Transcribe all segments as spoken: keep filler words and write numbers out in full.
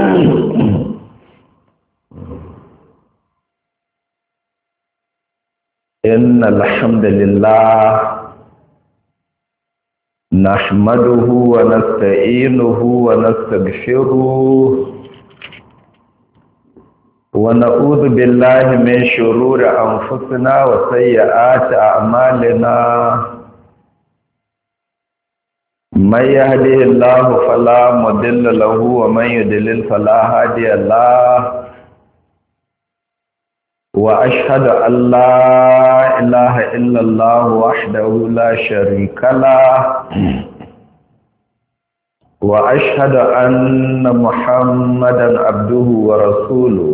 إن الحمد لله نحمده ونستعينه ونستغفره ونعوذ بالله من شرور أنفسنا وسيئات أعمالنا من يهده الله فلا مضل له ومن يضلل فلا هادي له وأشهد أن لا إله إلا الله وحده لا شريك له وأشهد أن محمدا عبده ورسوله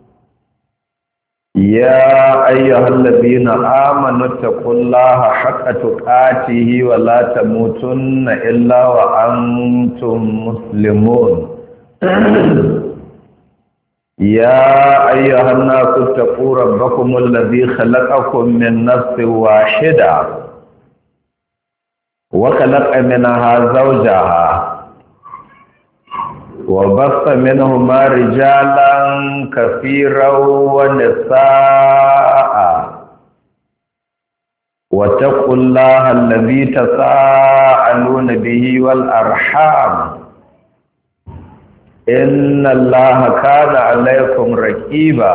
يا أيها الذين آمنوا اتقوا الله حق تقاته ولا تموتن إلا وأنتم مسلمون يا أيها الناس اتقوا ربكم الذي خلقكم من نفس واحدة وخلق منها زوجها وبث منهما رجالا كثيرا ونساء واتقوا الله الذي تساءلون به والأرحام إن الله كان عليكم رقيبا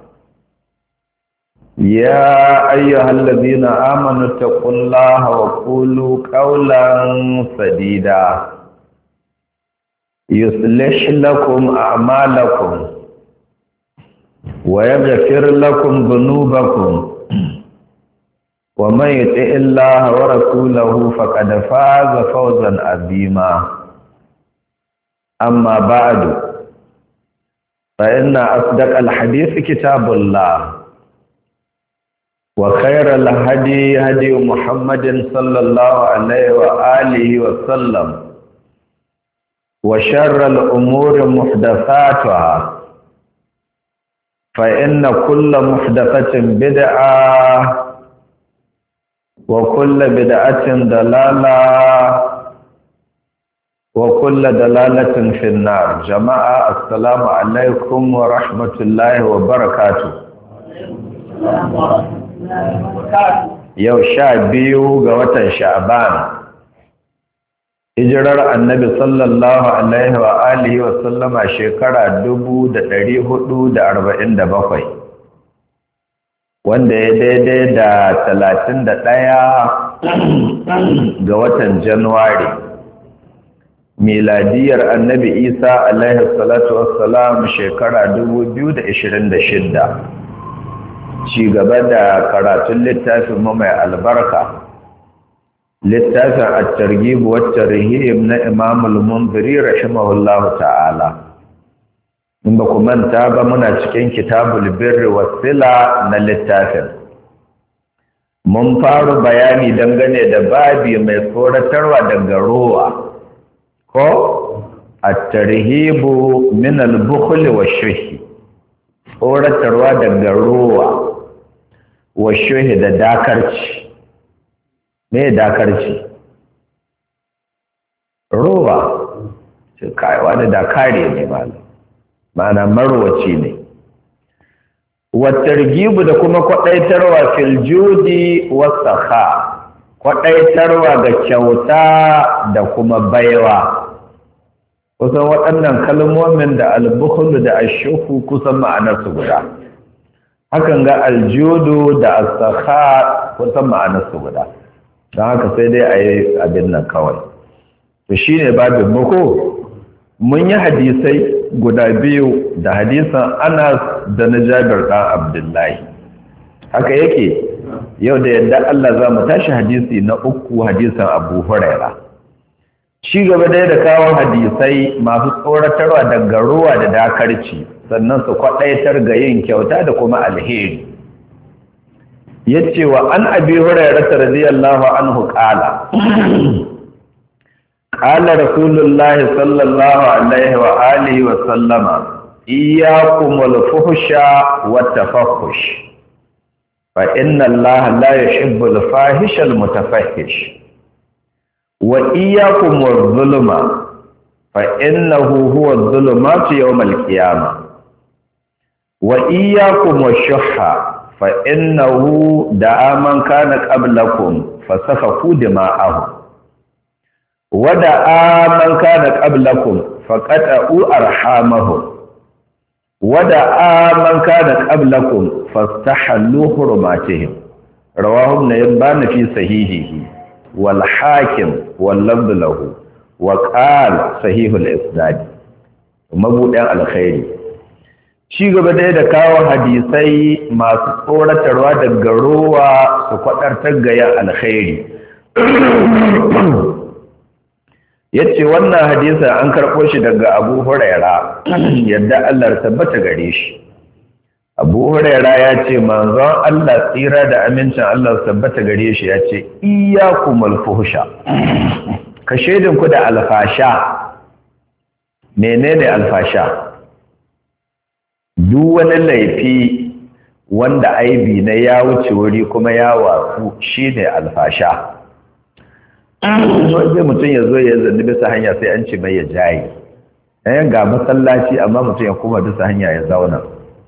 يا أيها الذين آمنوا اتقوا الله وقولوا قولا سديدا يصلح لكم أعمالكم ويغفر لكم ذنوبكم ومن يطع الله ورسوله فقد فاز فوزا عظيما أما بعد فإن أصدق الحديث كتاب الله وخير الهدي هدي محمد صلى الله عليه وآله وسلم وشر الأمور محدثاتها فإن كل محدثة بدعة وكل بدعة ضلالة وكل دلالة في النار. جماعة السلام عليكم ورحمة الله وبركاته. يو شابيو غوة شعبان hijirar annabi sallallahu alaihi wa alihi wa sallama shekara dubu da ɗari hudu da arba'in da bakwai wanda ya daidai da talatin da ɗaya ga watan januwari miladiyar annabi isa alaihi salatu wassalam shekara dubu biyu da ishirin da shidda ci gaba da karatun littafin mu mai albarka littafin at-targhib wa at-tarhib na Imam al-Munziri rahimahullahu ta'ala in ba ku manta ba muna cikin kitabul birri was-sila na littafin mun fara bayani dangane da babi mai tsoratarwa daga rowa ko at-tarhib min al-bukhl wash-shuh tsoratarwa daga rowa wash-shuh da dakarci me dakarci roba ce kai wani dakare ne malam mana marwaci ne watargibu da kuma kwadaitarwa fil judi wasakha kwadaitarwa ga kyauta da kuma baiwa kusan waɗannan kalmomin da al-bukhl da ash-shuhu kusan ma'anar su guda hakan ga al-judu da as-sakha kusan ma'anar su guda don haka sai dai a yi abin nan kawai to shi ne babin muku mun yi hadisai guda biyu da hadisan anas da na jabir ɗan abdullahi haka yake yau da yadda Allah za mu tashi hadisi na uku hadisan abu huraira ci gaba dai da kawo hadisai masu tsoratarwa daga ruwa da dakarci sannan su kwaɗaitar ga yin kyauta da kuma alheri yace wa an abi hurairah radiyallahu anhu qala qala rasulullahi sallallahu alaihi wa alihi wa sallama iyyakum wal fuhsha wat tafahhush fa inna allaha la yuhibbu al fahisha al mutafahhish wa iyyakum waz zulma fa innahu huwa adh-dhulumatu yawm al-qiyamah wa iyyakum wash-shuhha fa innahu da'a man kana qablakum fasafaku dima'ahum wa da'a man kana qablakum faqata'u arhamahum wada'a man kana qablakum fastahallu hurumatihim rawahu ibn hibban fi sahihihi wal hakim wal lafdh lahu wa qala sahihul isnad mabudan alkhairi shi gaba da da kawo hadisai masu tsoratarwa daga ruwa su kwadartar ga yan alkhairi yace wannan hadisin an karɓo shi daga Abu Huraira yadda Allah tabbata gare shi Abu Huraira ya ce manzon Allah tsira da amincin Allah tabbata gare shi ya ce iyyakumul fuhsha ka shedin ku da alfasha menene alfasha duk wani laifi wanda aibi na ya wuce wuri kuma ya watsu shine alfasha sai mutum ya zo ya zanni bisa hanya sai an ce mai ya jayi ɗayan ga masallaci amma mutum ya kuma bisa hanya ya zauna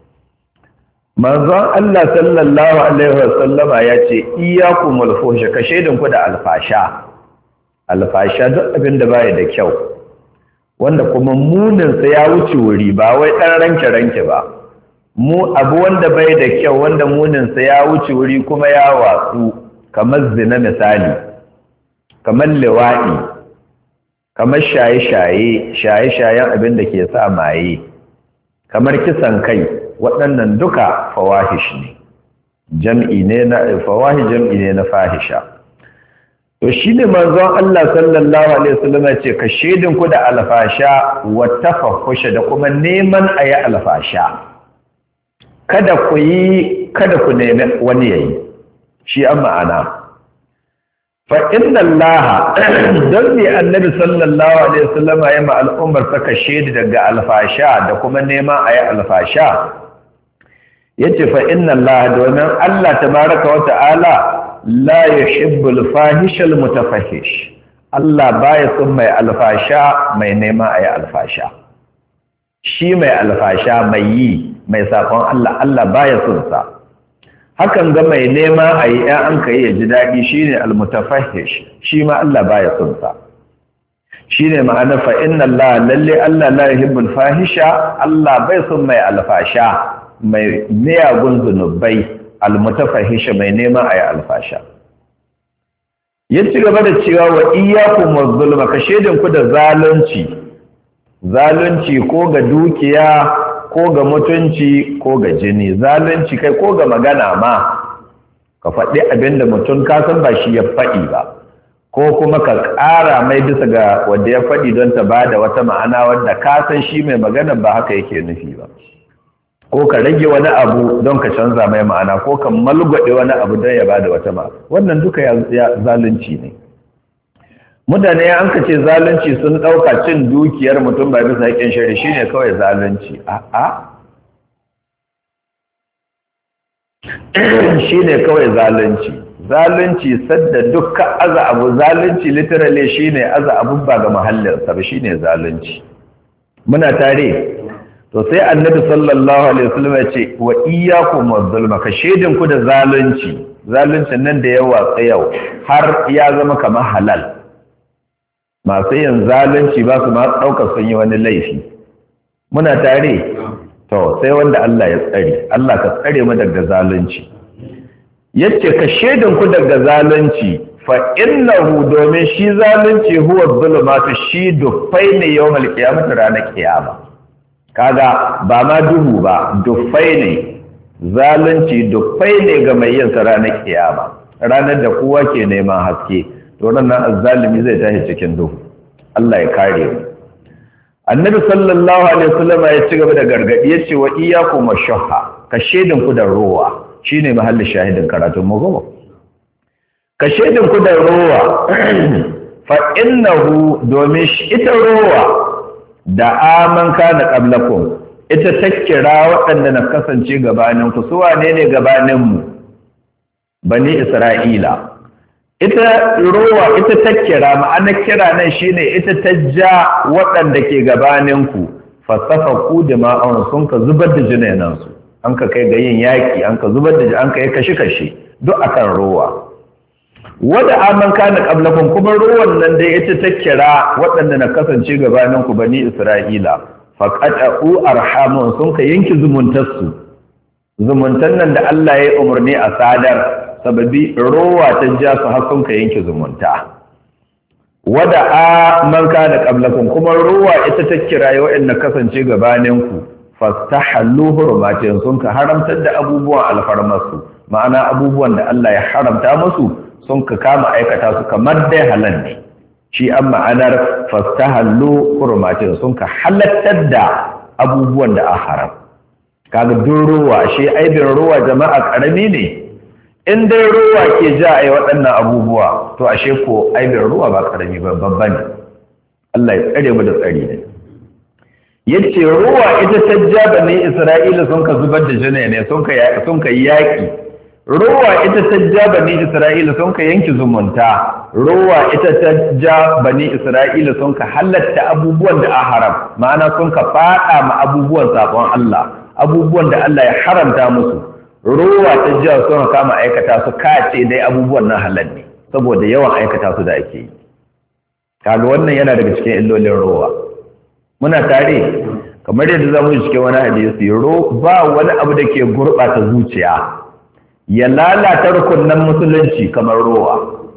manzon Allah sallallahu alaihi wasallama ya ce iyyakumul fuhsha ka shaidin ku da alfasha alfasha duk abin da baya da kyau wanda kuma munin sa ya wuce wuri ba wai dan ranke ranke ba mu abu wanda bai da kyau wanda munin sa ya wuce wuri kuma ya watsu kamar zina misali kamar liwaɗi kamar shaye-shaye shaye-shayen abin da ke sa maye kamar kisan kai waɗannan duka fawahish ne jam'i ne na fawahish jam'i ne na fahisha to shine manzon Allah sallallahu alaihi wasallam ya ce ka shedin ku da alfasha wa tafahusha da kuma neman ayi alfasha kada ku yi kada ku nemi wani yayi shi an ma'ana فإن الله دلني النبي صلى الله عليه وسلم يما الأمر تكشيد دقاء الفاشا دكما نيما أي الفاشا يتي فإن الله دونا الله تبارك وتعالى لا يحب الفاحش المتفحش الله باي ثم الفاشا ما نيما أي الفاشا شي ما الفاشا ما يي ما يساقون الله الله باي ثم hakan ga mai nema a yi ‘yan ka yi ya ji daɗi shi ne almutafahish shi ma Allah ba ya sunsa shi ne ma'ana fa'in Allah lalle Allah la yuhibbul fahisha Allah bai sun mai alfasha mai miyagun zunubai almutafahisha mai nema a yi alfasha ya ci gaba da cewa wa iyakun mazulma ka shaidinku da zalunci zalunci ko ga dukiya ko ga mutunci ko ga jini zalunci kai ko ga magana ma ka faɗi abinda mutum ka san ba shi ya faɗi ba ko kuma ka ƙara mai bisa ga wanda ya faɗi don ta bada wata ma'ana wanda ka san shi mai magana ba haka yake nufi ba ko ka rage wani abu don ka canza mai ma'ana ko ka malgwade wani abu don ya bada wata ma'ana wannan duka ya zalunci ne mutane an ka ce zalunci sun ɗauka cin dukiyar mutum ba bisa haƙƙin shari shi ne kawai zalunci a'a shi ne kawai zalunci zalunci sadda dukkan aza abu zalunci literally shi ne aza abu ba ga mahallinsa ba shi ne zalunci muna tare to sai annabi sallallahu alaihi wasallam ya ce wa iyyakum waz-zulma ka shedin ku da zalunci zaluncin nan da yawa tsayau har ya zama kamar halal masu yin zalunci ba su ma ɗaukar sun yi wani laifi muna tare to sai wanda Allah ya tsare Allah ka tsare mu daga zalunci yace ka shedin ku daga zalunci fa innahu domin shi zalunci huwa zulumatu shi dufai ne yawmal qiyamah ranar kiyama kaga ba ma duhu ba dufai ne zalunci dufai ne ga mai yin sa ranar kiyama ranar da kowa ke neman haske to nan azzalimi zai tashi cikin duhu Allah ya kare mu annabi sallallahu alaihi wasallam ya ci gaba da gargadi yace wa iyyakum washahha ka shedin ku da ruwa shine mahallin shahidin karatun mu gaba ka shedin ku da ruwa fa innahu domin ita ruwa da aman kana qablakum ita takkira waɗanda na kasance gabanin ku su wane ne gabanin mu bani isra'ila ita rowa ita ta kira ma'ana kira nan shine ita ta ja waɗanda ke gabaninku fasafaku dima'an sun ka zubar da jinenansu an ka kai ga yin yaƙi an ka zubar da an ka yi kashe-kashe duk akan rowa wadda aman kana qablakum kuma rowan nan dai ita ta kira waɗanda na kasance gabaninku bani Isra'ila faqatu arhamun sun ka yanki zumuntarsu zumuntan nan da Allah ya umarni a sadar sababi rowa ta ja su har sun ka yanke zumunta wada a man kana qablakum kuma rowa ita ta kiraye wa'anda kasance gabanin ku fastahallu hurumatin sun ka haramtar da abubuwan alfarmasu ma'ana abubuwan da Allah ya haramta musu sun ka kama aikata su kamar dai halal ne shi an ma'anar fastahallu hurumatin sun ka halattar da abubuwan da a haram kaga duk rowa shi aibin rowa jama'a karami ne in dai ruwa ke ja a yi waɗannan abubuwa to ashe ko aibin ruwa ba ƙarami ba babba ne Allah ya tsare mu da tsari ne yace ruwa ita ta ja bane Isra'ila sun ka zubar da jini ne sun ka sun ka yaƙi ruwa ita ta ja bane Isra'ila sun ka yanki zumunta ruwa ita ta ja bane Isra'ila sun ka halatta abubuwan da a haram ma'ana sun ka faɗa ma abubuwan sabon Allah abubuwan da Allah ya haramta musu ruwa ta jiya suna kama aikata su kace dai abubuwan nan halal ne saboda yawan aikata su da ake yi kaga wannan yana daga cikin illolin ruwa muna tare kamar yadda zamu yi cikin wani hadisi ro ba wani abu da ke gurbata zuciya ya lalata rukunnan musulunci kamar ruwa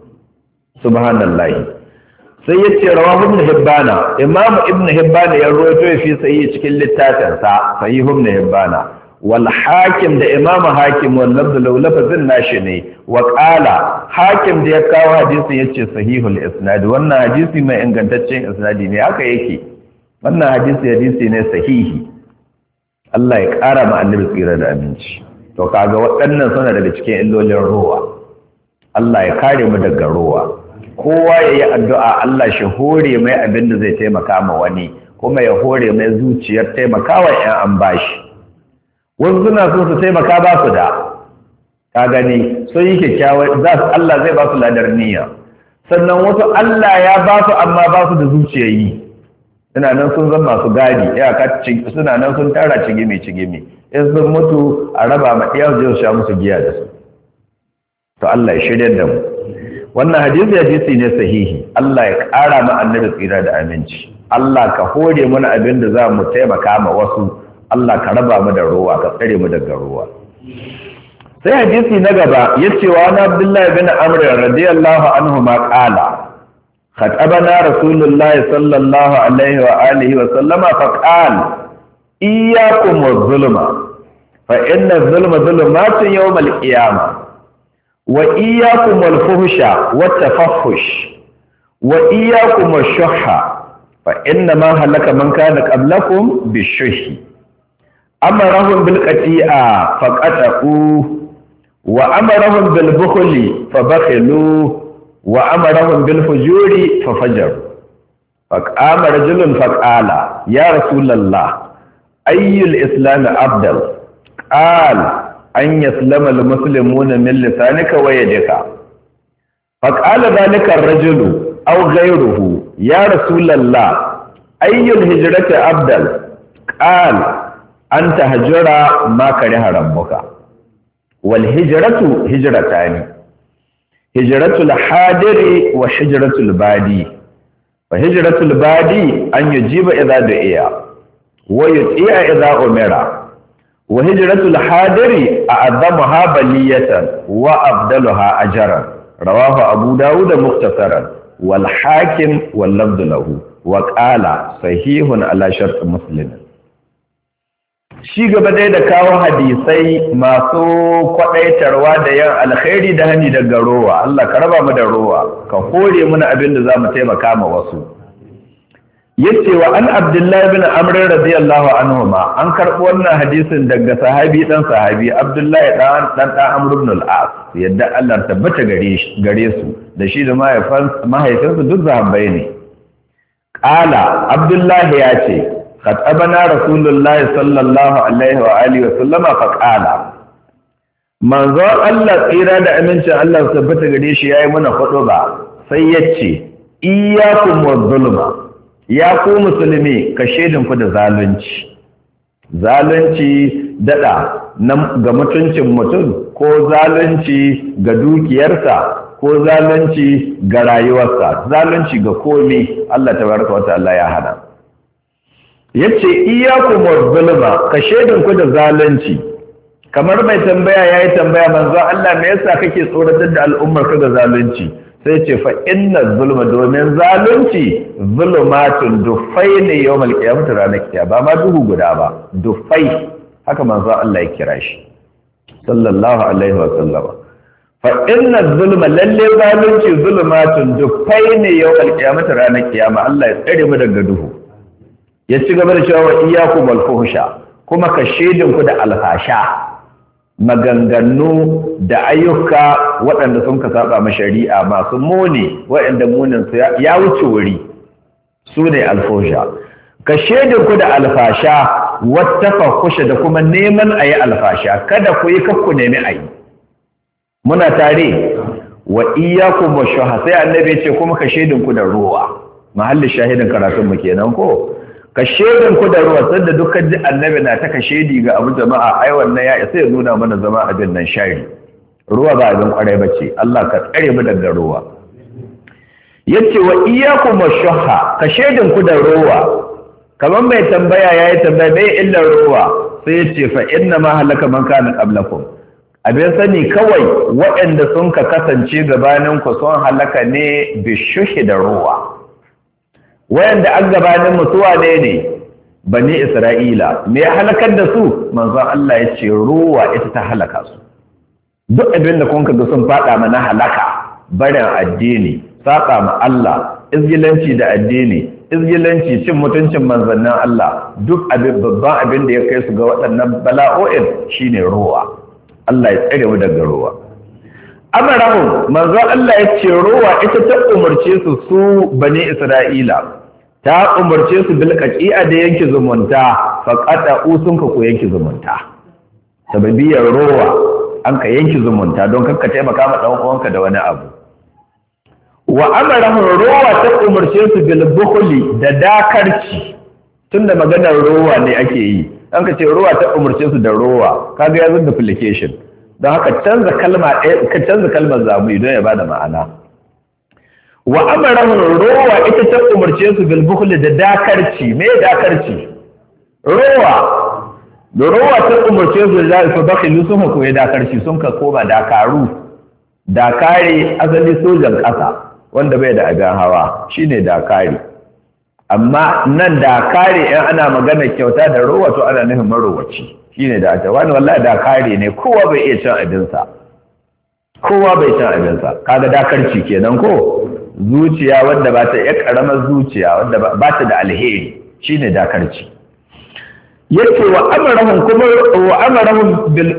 subhanallahi sai yace rawahu ibn hibbana imamu ibn hibbana ya rawaito fi sahih cikin littafinsa sahih ibn hibbana wal hakim da imamu hakim wal lafzu law lafazin nashi ne wa qala hakim da ya kawo hadisin yace sahihul isnad wannan hadisi mai ingantaccen isnadi ne haka yake wannan hadisi hadisi ne sahihi Allah ya kara ma annabi tsira da aminci to kaga waɗannan suna daga cikin illolin ruwa Allah ya kare mu daga ruwa kowa yayi addu'a Allah shi hore mai abin da zai taimaka ma wani kuma ya hore mai zuciyar taimakawa ƴan an bashi wasu suna so su taimaka ba su da ka gani sun yi kyakkyawar za su Allah zai ba su ladar niyya sannan wasu Allah ya ba su amma ba su da zuciyayi suna nan sun zama masu gadi iyaka suna nan sun tara cigimi cigimi in sun mutu a raba ma iya zai sha musu giya da su to Allah ya shirya da mu wannan hadisi hadisi ne sahihi Allah ya ƙara ma annabi tsira da aminci Allah ka hore mana abin da za mu taimaka ma wasu Allah ka raba mu da ruwa ka tsare mu daga ruwa sai hadisi na gaba yace wa na Abdullah ibn Amr radiyallahu anhu ma qala khatabana rasulullahi sallallahu alaihi wa alihi wa sallama fa qala iyyakum waz-zulma fa inna az-zulma zulumatun yawm al-qiyamah wa iyyakum wal-fuhsha wat-tafahhush wa iyyakum wash-shuhha fa inna ma halaka man kana qablakum bish-shuhhi amarahum bil qati'a faqatu wa amarahum bil bukhli fabakhilu wa amarahum bil fujuri fafajaru faqama rajulun faqala ya rasulullah ayyul islam afdal qala an yaslama al muslimuna min lisanika wa yadika faqala dhalika ar-rajulu aw ghayruhu ya rasulullah ayyul hijrati afdal qala an tahjura ma kariha rabbuka wal hijratu hijratani hijratul hadiri wa hijratul badi fa hijratul badi an yujiba idza du'iya wa yuti'a idza umira wa hijratul hadiri a'azzamuha baliyatan wa afdaluha ajran rawahu abu dawud mukhtasaran wal hakim wal lafdh lahu wa qala sahihun ala shart muslim shi gaba dai da kawo hadisai masu kwadaitarwa da yan alkhairi da hani daga rowa Allah ka raba mu da rowa ka hore muna abin da zamu taimaka ma wasu yace wa an Abdullah ibn Amr radiyallahu anhuma an karbo wannan hadisin daga sahabi dan sahabi Abdullah dan dan dan Amr ibn al-As yadda Allah tabbata gare shi gare su da shi da mahaifansa mahaifansa duk sahabbai ne qala Abdullah yace خطبنا رسول الله صلى الله عليه وآله وسلم فقال manzon Allah tsira da amincin Allah su tabbata gare shi yayi mana ba, sai yace iyyakum wadh-dhulma, ya ku musulmi ka shedin ku da zalunci zalunci dada ga mutuncin mutum ko zalunci ga dukiyarsa ko zalunci ga rayuwarsa, zalunci ga komai Allah tabaraka wa ta'ala ya hana. Yace iyyakum wadh-dhulma, ka shedin ku da zalunci. Kamar mai tambaya yayi tambaya manzo Allah me yasa kake tsoratar da al'ummar ka ga zalunci? Sai ce fa inna zulma, domin zalunci zulumatun dufai ne yawmal qiyamah, ranar kiyama, ba ma duhu guda ba, dufai, haka manzo Allah ya kira shi sallallahu alaihi wa sallama. Fa inna zulma, lalle zalunci zulumatun dufai ne yawmal qiyamah, ranar kiyama. Allah ya tsare mu daga duhu. Ya ci gaba da cewa iyyakum wal fuhsha, kuma ka shedin ku da alfasha, maganganu da ayyuka waɗanda sun ka saba ma shari'a masu muni, waɗanda munin su ya wuce wuri, su ne alfasha. Ka shedin ku da alfasha wata fahusha, da kuma neman a yi alfasha, kada ku yi kakku nemi a yi. Muna tare wa iyyakum washuha, sai annabi ya ce kuma ka shedin ku da ruwa. Mahallin shahidin karatun mu kenan ko ka shedin ku da ruwa, sanda dukkan ji annabi na ta ka shedi ga abu jama'a, ai wannan ya isa ya nuna mana zama abin nan shari. Ruwa ba abin kwarai bace, Allah ka tsare mu daga ruwa. Yace wa iyyakum washuha, ka shedin ku da ruwa. Kamar mai tambaya yayi tambaya me illar ruwa, sai yace fa inna ma halaka man kana qablakum. Abin sani kawai waɗanda sun ka kasance gabaninku sun halaka ne bishuhi da ruwa. Wayanda an gabanin mutuwa ne ne bani Isra'ila, me ya halakar da su? Manzon Allah ya ce ruwa ita ta halaka su. Duk abin da kun ga sun fada mana halaka, barin addini, saka ma Allah, izgilanci da addini, izgilanci, cin mutuncin manzannin Allah, duk abin babban abin da ya kai su ga waɗannan bala'o'in shine ruwa. Allah ya tsare mu daga ruwa. Amarahum, manzo Allah ya ce ruwa ita ta umarce su su bani Isra'ila, ta umarce su bil qaqi'a da yanke zumunta, faqata usun ka ko yanke zumunta. Sababiyar ruwa an ka yanke zumunta don kanka taimaka ma dan uwanka da wani abu. Wa amarahum, ruwa ta umarce su bil bukhli da dakarci, tunda maganar ruwa ne ake yi. An ka ce ruwa ta umarce su da ruwa, kaga ya zunda duplication. Don haka canza kalma ɗaya, ka canza kalmar zamu don ya bada ma'ana. Wa amarahum, ruwa ita ta umarce su bil bukhli da dakarci. Me dakarci? Ruwa. Da ruwa ta umarce su da fa bakhilu sun ko ya dakarci, sun ka koma dakaru. Dakare asali sojan ƙasa wanda bai da abin hawa shine dakari. Amma nan da kare in ana magana kyauta da ruwa to ana nufin marowaci shine da ta wani wallahi da kare ne, kowa bai iya cin abinsa, kowa bai cin abinsa. Kaga dakarci kenan ko zuciya wanda ba ta iya karamar zuciya wanda ba ta da alheri shine dakarci. Yace wa amarahum kuma wa amarahum bil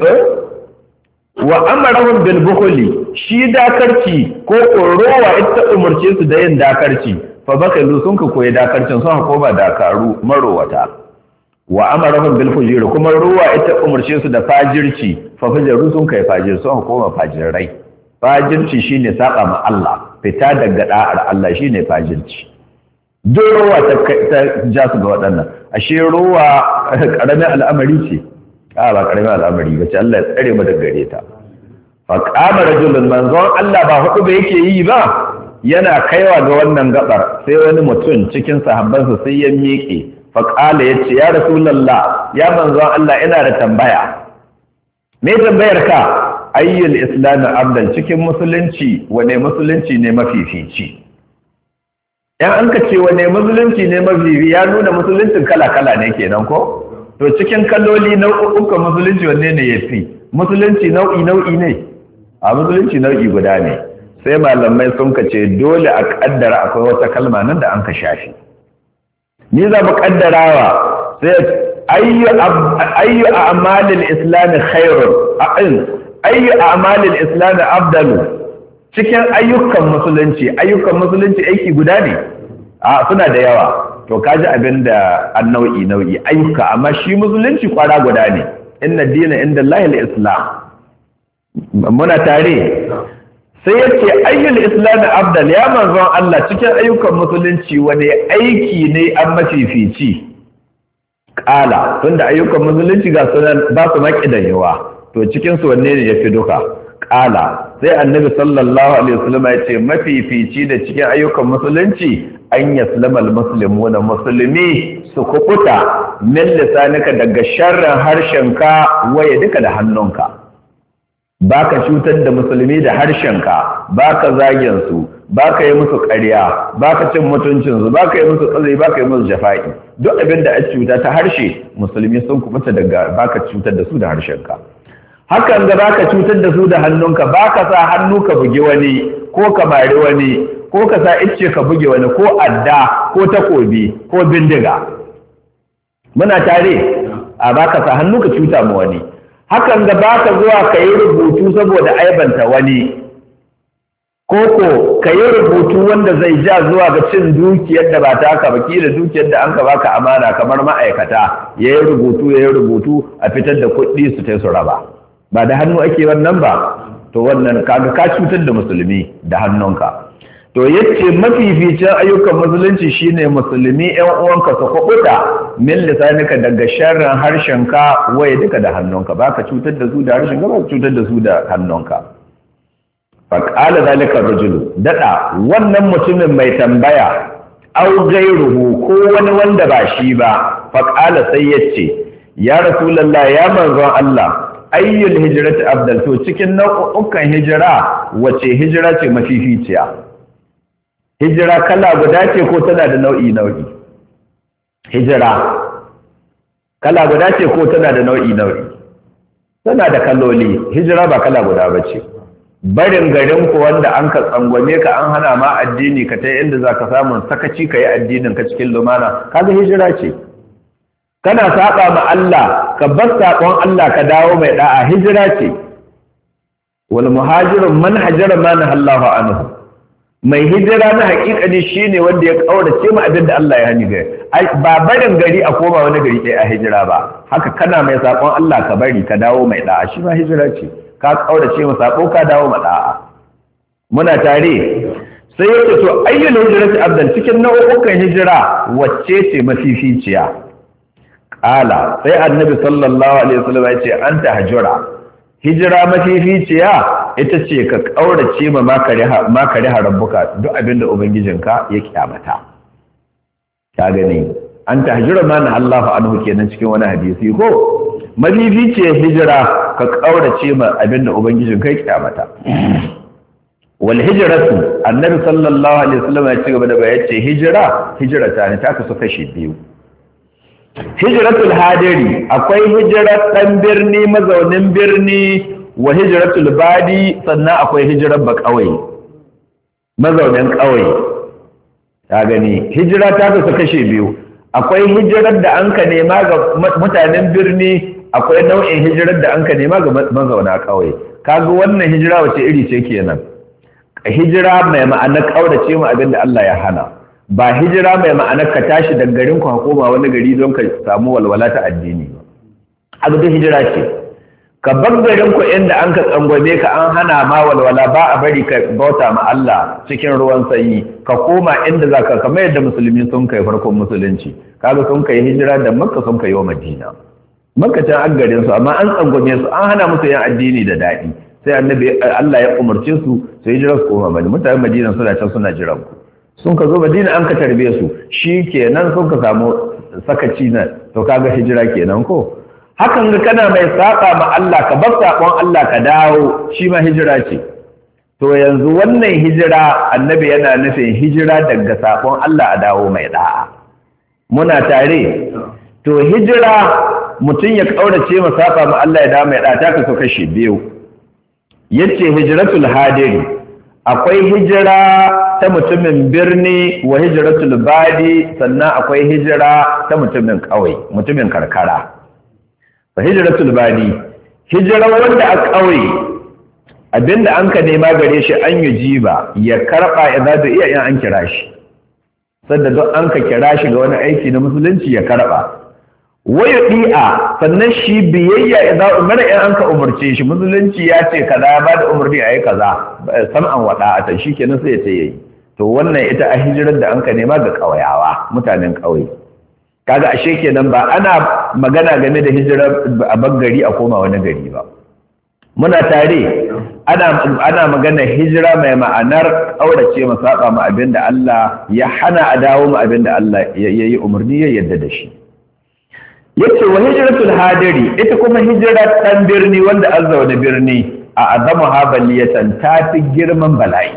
wa amarahum bil bukhli, shi dakarci ko rowa ita umurce su da yin dakarci. Fa bakalu sun ka koyi dakarcin sun koma dakaru marowata. Wa amarahum bil fujur, kuma ruwa ita umarce su da fajirci, fa fajaru sun kai fajir sun koma fajirai. Fajirci shine saba ma Allah, fita daga da'ar Allah shine fajirci. Duk ruwa ta ta ja su ga waɗannan. Ashe ruwa karamin al'amari ce. A ba karamin al'amari ba ce, Allah ya tsare mu daga gare ta. Fa qama rajulun, manzon Allah ba hudu ba yake yi ba, yana kaiwa ga wannan gabar sai wani mutum cikin sahabbansa sai ya miƙe faƙala ya ce ya rasulallah, ya manzon Allah ina da tambaya. Me tambayar ka? Ayyul islamu abdal, cikin musulunci wane musulunci ne mafifici? Yan an ka ce wane musulunci ne mafifi ya nuna musuluncin kala-kala ne kenan ko? To cikin kalloli nau'ukan musulunci wanne ne ya fi? Musulunci nau'i-nau'i ne? A musulunci nau'i guda ne. Sai malamai sun ka ce dole a kaddara akwai wata kalma nan da an ka shafi. Ni za mu kaddarawa sai ayyu ayyu a'malil islam khairun ayyu a'malil islam afdalu, cikin ayyukan musulunci ayyukan musulunci aiki guda ne a suna da yawa. To kaji abinda an nau'i nau'i ayyuka, amma shi musulunci kwara guda ne. Inna dina inda Allahil islam. muna tare sai yace ayyul islam afdal ya manzon Allah cikin ayyukan musulunci wane aiki ne an mafifici kala tunda ayyukan musulunci ga sunan ba su makidayewa to cikin su wanne ne yafi duka kala sai annabi sallallahu alaihi wasallam ya ce mafifici da cikin ayyukan musulunci an yaslama almuslimuna muslimi su kukuta min lisanika daga sharrin harshenka waye duka da hannunka baka cutar da musulmi da harshenka baka zagin su baka yi musu ƙarya baka cin mutuncin su baka yi musu tsazi baka yi musu jafa'i duk abin da ake cuta ta harshe musulmi sun kubuta daga baka cutar da su da harshenka hakan da baka cutar da su da hannunka baka sa hannu ka bugi wani ko ka mari wani ko ka sa icce ka buge wani ko adda ko takobi ko bindiga muna tare a baka sa hannu ka cuta ma wani hakan da baka zuwa ka yi rubutu saboda aibanta wani koko ka yi rubutu wanda zai ja zuwa ga cin dukiyar da ba ta ka baki da dukiyar da an ka baka amana kamar ma'aikata ya yi rubutu ya yi rubutu a fitar da kuɗi su tai su raba ba da hannu ake wannan ba to wannan kaga ka cutar da musulmi da hannunka to yace mafificin ayyukan musulunci shine musulmi ƴan uwanka su kubuta min lisanika daga sharrin harshenka waye duka da hannunka baka cutar da su da harshenka ba cutar da su da hannunka fa qala zalika rajulu dada wannan mutumin mai tambaya au gairuhu ko wani wanda ba shi ba fa qala sai yace ya rasulullah ya manzon Allah ayyul hijrati afdal to cikin nau'ukan hijira wace hijira ce mafificiya hijira kala guda ce ko tana da nau'i nau'i hijira kala guda ce ko tana da nau'i nau'i tana da kaloli hijira ba kala guda bace barin garin ku wanda an ka tsangwame ka an hana ma addini ka ta inda zaka samu sakaci kai addinin ka cikin lumana kaga hijira ce kana saba ma Allah ka bar sakon Allah ka dawo mai da'a hijira ce wal muhajirun man hajara ma nahallahu anhu mai hijira na hakikani shine wanda ya kaurace mu abin da Allah ya hani gari ba barin gari a koma wani gari ɗaya a hijira ba haka kana mai sakon Allah ka bari ka dawo mai da'a shi ma hijira ce ka kaurace mu sako ka dawo ma da'a muna tare sai yace to ayyul hijrati afdal cikin nau'ukan hijira wacce ce mafificiya qala sai annabi sallallahu alaihi wasallam ya ce anta hajura hijira mafificiya ita ce ka ƙaurace ma makare harabbuka duk abinda ubangijinka ya kyamata ka gani an ta hijira mana Allahu anhu kenan cikin wani hadisi ko mafificiyar hijira ka ƙaurace ma abinda ubangijinka ya kyamata wal hijratu annabi sallallahu alaihi wasallam ya ce gaba da bayan ce hijira hijrata ne ta kasu kashi biyu hijratul hadiri akwai hijirar dan birni mazaunin birni wa hijratul badi sannan akwai hijirar ba kauye mazaunin kauye ta gani hijira ta kasu kashe biyu akwai hijirar da anka nema ga mutanen birni akwai nau'in hijirar da anka nema ga mazauna kauye kaga wannan hijira wace iri ce kenan hijira mai ma'anar kaurace mu abinda Allah ya hana ba hijira mai ma'anar ka tashi daga garin ku koma wani gari don ka samu walwala ta addini ba abu da hijira ce ka bar garin ku inda an ka tsangwame ka an hana ma walwala ba a bari ka bauta ma Allah cikin ruwan sanyi ka koma inda zaka kamar yadda musulmi sun kai farkon musulunci kaga sun kai hijira da Makka sun kai wa Madina Makka can an garin su amma an tsangwame su an hana musu yin addini da dadi sai annabi Allah ya umarce su su hijira su koma Madina mutanen Madina suna can suna jiran ku sun ka zo Madina an ka tarbe su shikenan sun ka samu sakaci na to kaga hijira kenan ko hakan ga kana mai saba ma Allah ka bar sakon Allah ka dawo shi ma hijira ce to yanzu wannan hijira annabi yana nufin hijira daga sakon Allah a dawo mai da'a muna tare to hijira mutum ya kaurace ma saba ma Allah ya dawo mai da'a ta kaso kashi biyu yace hijratul hadiri akwai hijira ta mutumin birni wa hijratul badi sannan akwai hijira ta mutumin kauye mutumin karkara fa hijratul badi hijira wanda a kauye abinda an ka nema gare shi an yi jiba ya karba idan da iya in an kira shi sanda don an ka kira shi ga wani aiki na musulunci ya karba wayo di'a sannan shi biyayya idan umara in an ka umarce shi musulunci ya ce kaza ba da umarni ayi kaza sam'an wada'atan shikenan sai ya ce yayi to wannan ita a hijirar da an ka nema ga kauyawa mutanen kauye kaga ashe kenan ba ana magana game da hijirar a gari a koma wani gari ba muna tare ana ana magana hijira mai ma'anar kaurace masaba mu abinda Allah ya hana a dawo mu abinda Allah yayi umarni ya yarda da shi yace wa hijratul hadiri ita kuma hijirar dan birni wanda an zaune birni a azamu habaliyatan ta fi girman bala'i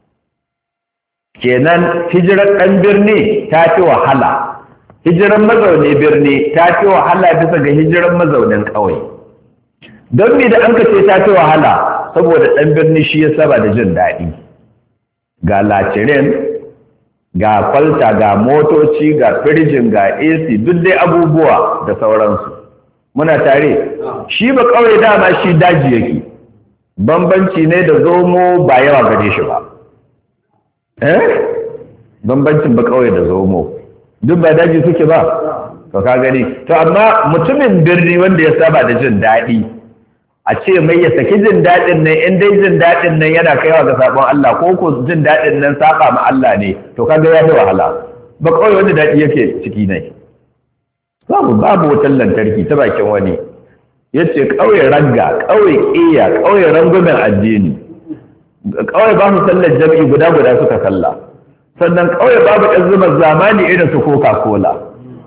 kenan hijirar dan birni ta fi wahala hijirar mazaune birni ta fi wahala bisa ga hijirar mazaunin ƙauye don me da an ka ce ta fi wahala saboda dan birni shi ya saba da jin daɗi ga lacirin ga kwalta ga motoci ga firjin ga A C duk dai abubuwa da sauransu muna tare shi ba kawai dama shi daji yake bambanci ne da zomo ba yawa gare shi ba eh bambancin ba kawai da zomo duk ba daji suke ba to ka gani to amma mutumin birni wanda ya saba da jin daɗi a ce mai ya saki jin daɗin nan in dai jin daɗin nan yana kaiwa ga sabon Allah ko ko jin daɗin nan saba ma Allah ne to kaga ya fi wahala ba kawai wanda daɗi yake ciki ne babu babu wutar lantarki ta bakin wani yace kauye ragga kauye iya kauye rangumen addini kauye ba su sallar jami'i guda guda suka salla sannan kauye babu ɗan zuma zamani irin su coca cola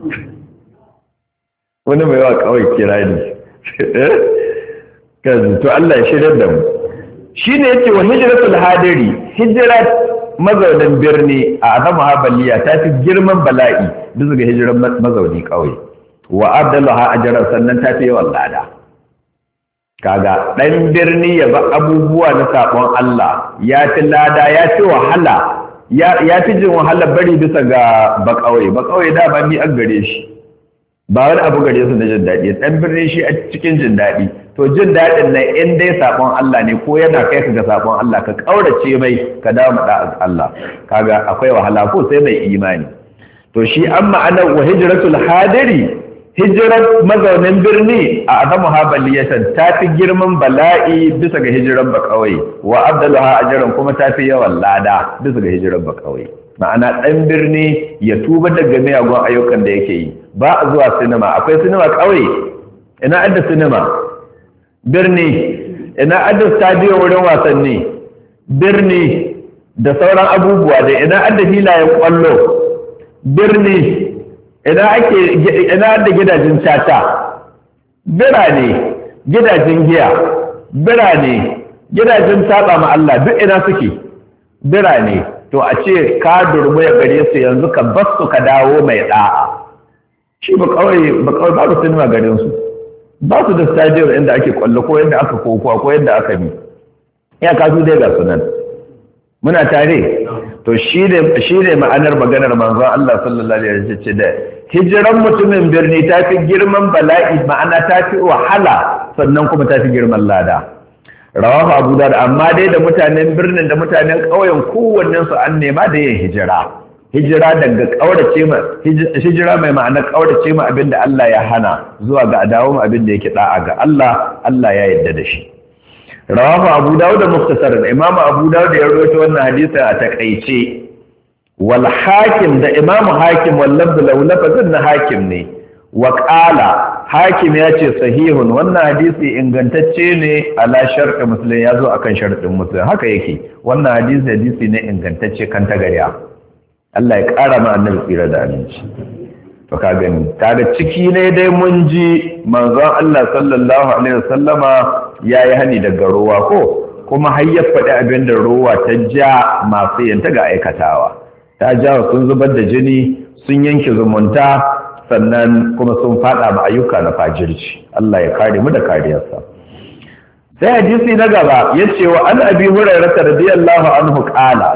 wani mai wa kauye kirani to Allah ya shirya da mu shine yace wa hijratul hadiri hijrat mazaunin birni a azamu habaliya ta fi girman bala'i bisa ga hijiran mazauni kauye wa abdallaha ajran sannan ta fi yawan lada kaga dan birni ya ba abubuwa na sabon Allah ya fi lada ya fi wahala ya ya fi jin wahala bari bisa ga ba kauye ba kauye da ba ni an gare shi ba wani abu gare su na jin daɗi dan birni shi a cikin jin daɗi to jin daɗin nan in dai sabon Allah ne ko yana kai ka ga sabon Allah ka kaurace mai ka dawo mu da Allah kaga akwai wahala ko sai mai imani to shi an ma'ana wa hijratul hadiri hijrat mazaunin birni a azamu habaliyatan ta fi girman bala'i bisa ga hijiran ba kawai wa abdallaha ajran kuma ta fi yawan lada bisa ga hijiran ba kawai ma'ana dan birni ya tuba daga miyagun ayyukan da yake yi ba a zuwa sinima akwai sinima kawai ina adda sinima birni ina adda stadium wurin wasanni birni da sauran abubuwa da ina adda filayen kwallo birni ina ake ina adda gidajen tata birane gidajen giya birane gidajen saba ma Allah duk ina suke birane to a ce ka durmu ya gare su yanzu ka basu ka dawo mai da'a shi ba kawai ba kawai babu sinima garin su ba su da stadium inda ake kwallo ko yadda aka kokowa ko yadda aka bi ya kasu dai ga sunan muna tare to shi ne shi ne ma'anar maganar manzon Allah sallallahu alaihi wasallam ce da hijiran mutumin birni ta fi girman bala'i ma'ana ta fi wahala sannan kuma ta fi girman lada rawahu Abu Dawud amma dai da mutanen birnin da mutanen ƙauyen kowannen su an nema da yin hijira hijira daga kaurace ma hijira mai ma'ana kaurace ma abinda Allah ya hana zuwa ga dawo ma abinda yake da'a ga Allah Allah ya yarda da shi rawahu Abu Dawud muktasar Imam Abu Dawud ya rawaito wannan hadisi a takeice wal hakim da Imam Hakim wal lafz law lafazin na hakim ne wa qala hakim ya ce sahihun wannan hadisi ingantacce ne ala shartu muslim yazo akan shartin muslim haka yake wannan hadisi hadisi ne ingantacce kan tagariya Allah ya ƙara ma annabi tsira da aminci to ka gani kaga ciki ne dai mun ji manzon Allah sallallahu alaihi wasallama yayi hani daga ruwa ko kuma har ya faɗi abin da ruwa ta ja masu yanta ga aikatawa ta ja sun zubar da jini sun yanke zumunta sannan kuma sun fada ma ayyuka na fajirci Allah ya kare mu da kariyarsa sai hadisi na gaba yace wa an abi hurairah radiyallahu anhu qala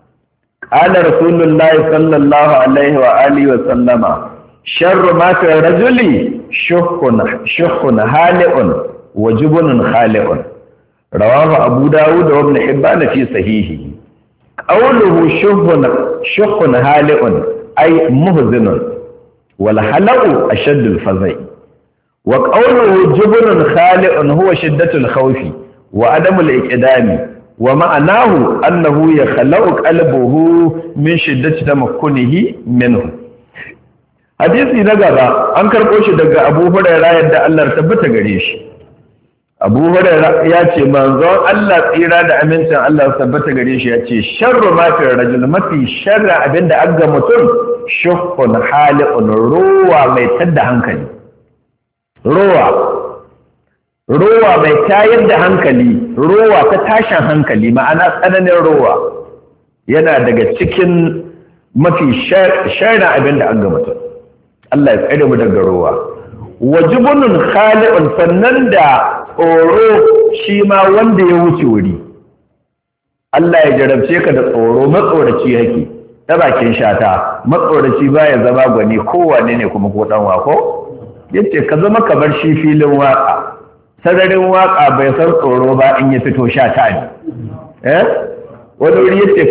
qala rasulullahi sallallahu alaihi wa alihi wa sallama sharru ma fi rajuli shuhun shuhun hali'un wa jubunun khali'un rawahu abu dawud wa ibn hibban fi sahihi qawluhu shuhun shuhun hali'un ay muhzinun wal hala'u ashaddul fazai wa qawluhu jubnun khali'un huwa shiddatul khawfi wa adamul iqdami wa ma'anahu annahu yakhla'u qalbuhu min shiddati tamakkunihi minhu. Hadisi na gaba an karɓo shi daga Abu Hurairah yadda Allah tabbata gare shi. Abu Hurairah ya ce manzon Allah tsira da amincin Allah tabbata gare shi ya ce sharru ma fi rajul mafi sharra abinda aga mutum shuhun hali'un ruwa mai tadda hankali. Ruwa ruwa mai tayar da hankali, ruwa ta tashin hankali ma'ana tsananin ruwa yana daga cikin mafi sharra abinda aga mutum. Allah ya tsare mu daga ruwa. Wajibunun khali'un sannan da tsoro shi ma wanda ya wuce wuri. Allah ya jarabce ka da tsoro matsoraci yake ta bakin shata matsoraci baya zama gwani kowane ne kuma ko dan wako yace ka zama kamar shi filin waka sararin waka bai san tsoro ba in ya fito shata ne eh wani wuri yace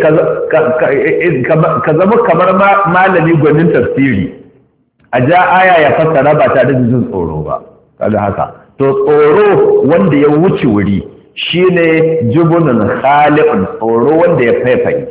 ka zama kamar malami gwanin tafsiri a ja aya ya fassara ba tare da jin tsoro ba kaga haka to tsoro wanda ya wuce wuri shine jubunun khali'un tsoro wanda ya faifaye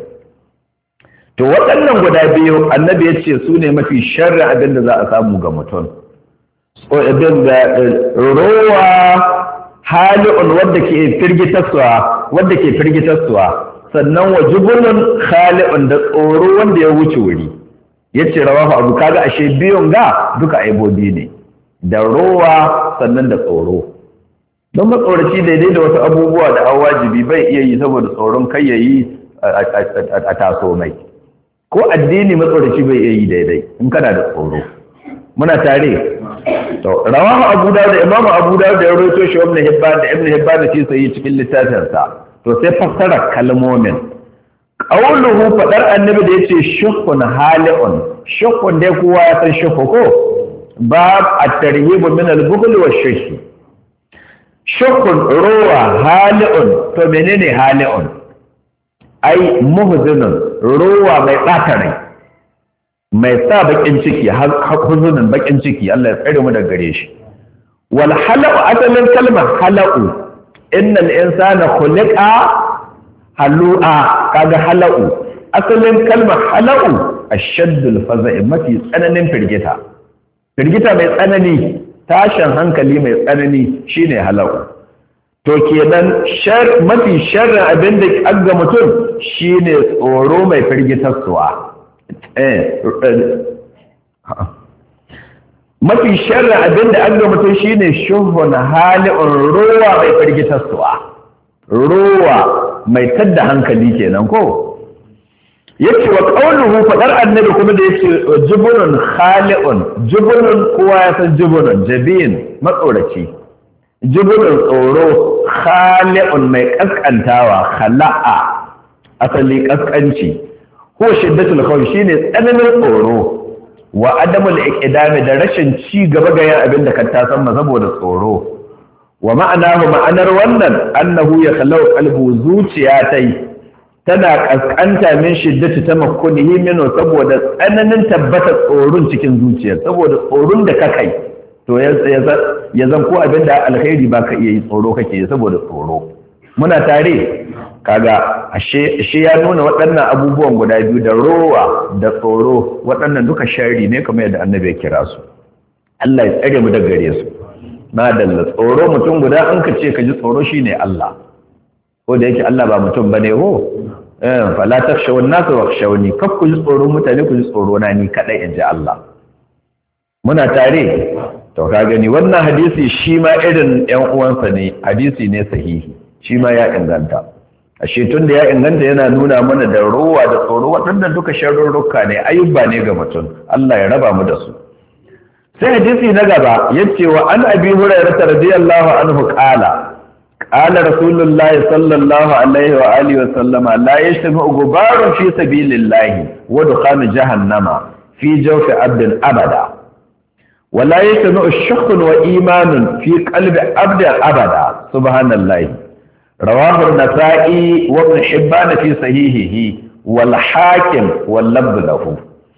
to waɗannan guda biyu annabi ya ce su ne mafi sharri abin da za a samu ga mutum abin da rowa hali'un wanda ke firgitarsuwa wanda ke firgitarsuwa sannan wa jubunun khali'un da tsoro wanda ya wuce wuri yace rawahu abu kaga ashe biyun ga duka aibobi ne da rowa sannan da tsoro don matsoraci daidai da wasu abubuwa da an wajibi bai iya yi saboda tsoron kai yayi a taso mai ko addini matsoraci bai iya yi daidai in kana da tsoro muna tare to rawahu abu dawud da imamu abu dawud da ya rawaito shi ibn hibban da ibn hibban da shi sai cikin littafinsa to sai fassara kalmomin qauluhu fadar annabi da yace shuhun hali'un shuhun dai kowa ya san shuhu ko bab at-tarhib min al-bukhl wa ash-shuh shuhun ruwa hali'un to menene hali'un ai muhzinun ruwa mai ɓata mai sa bakin ciki huzunin bakin ciki Allah ya tsare mu daga gare shi wal hala'u asalin kalmar hala'u innal insana khuliqa halu'a kaga hala'u asalin kalmar hala'u ashaddul faza'i mafi tsananin firgita firgita mai tsanani tashin hankali mai tsanani shine hala'u to kenan shar mafi sharrin abin da aga mutum shine tsoro mai firgitarsuwa eh mafi sharrin abin da aga mutum shine shuhun hali'un ruwa mai firgitarsuwa ruwa mai tadda hankali kenan ko yace wa qauluhu fadar annabi kuma da yace jubunun khali'un jubunun kowa ya san jubunun jabin matsoraci jubunun tsoro khali'un mai kaskantawa khala'a asali kaskanci ko shiddatul khawf shine tsananin tsoro wa adamul iqdami da rashin ci gaba ga yin abin da kan ta san saboda tsoro wa ma'anahu ma'anar wannan annahu ya khalaqu qalbu zuciya tai tana kaskanta min shiddati tamakkunihi minhu saboda tsananin tabbatar tsoron cikin zuciya saboda tsoron da ka kai to ya zan ko abinda alkhairi baka iya yi tsoro kake saboda tsoro muna tare kaga ashe ashe ya nuna waɗannan abubuwan guda biyu da rowa da tsoro waɗannan duka sharri ne kamar yadda annabi ya kira su Allah ya tsare mu daga gare su madalla tsoro mutum guda an ka ce ka ji tsoro shine Allah ko da yake Allah ba mutum bane ho eh fala takhshawun nas wakhshawni kaf ku ji tsoron mutane ku ji tsoro na ni kadai inji Allah muna tare to ka gani wannan hadisi shi ma irin ɗan uwansa ne hadisi ne sahihi shi ma ya inganta ashe tun da ya inganta yana nuna mana da ruwa da tsoro waɗannan duka sharurruka ne ayyuba ne ga mutum Allah ya raba mu da su sai hadisi na gaba yace wa an abi hurairah radiyallahu anhu qala qala rasulullahi sallallahu alaihi wa alihi wa sallama la yashtamu gubarun fi sabilillahi wa dukhanu jahannama fi jawfi abdin abada wa la yashtamu shukhrun wa imanun fi qalbi abdin abada subhanallahi rawahu an-nasa'i wa ibn hibban fi sahihihi wal hakim wal labd lahu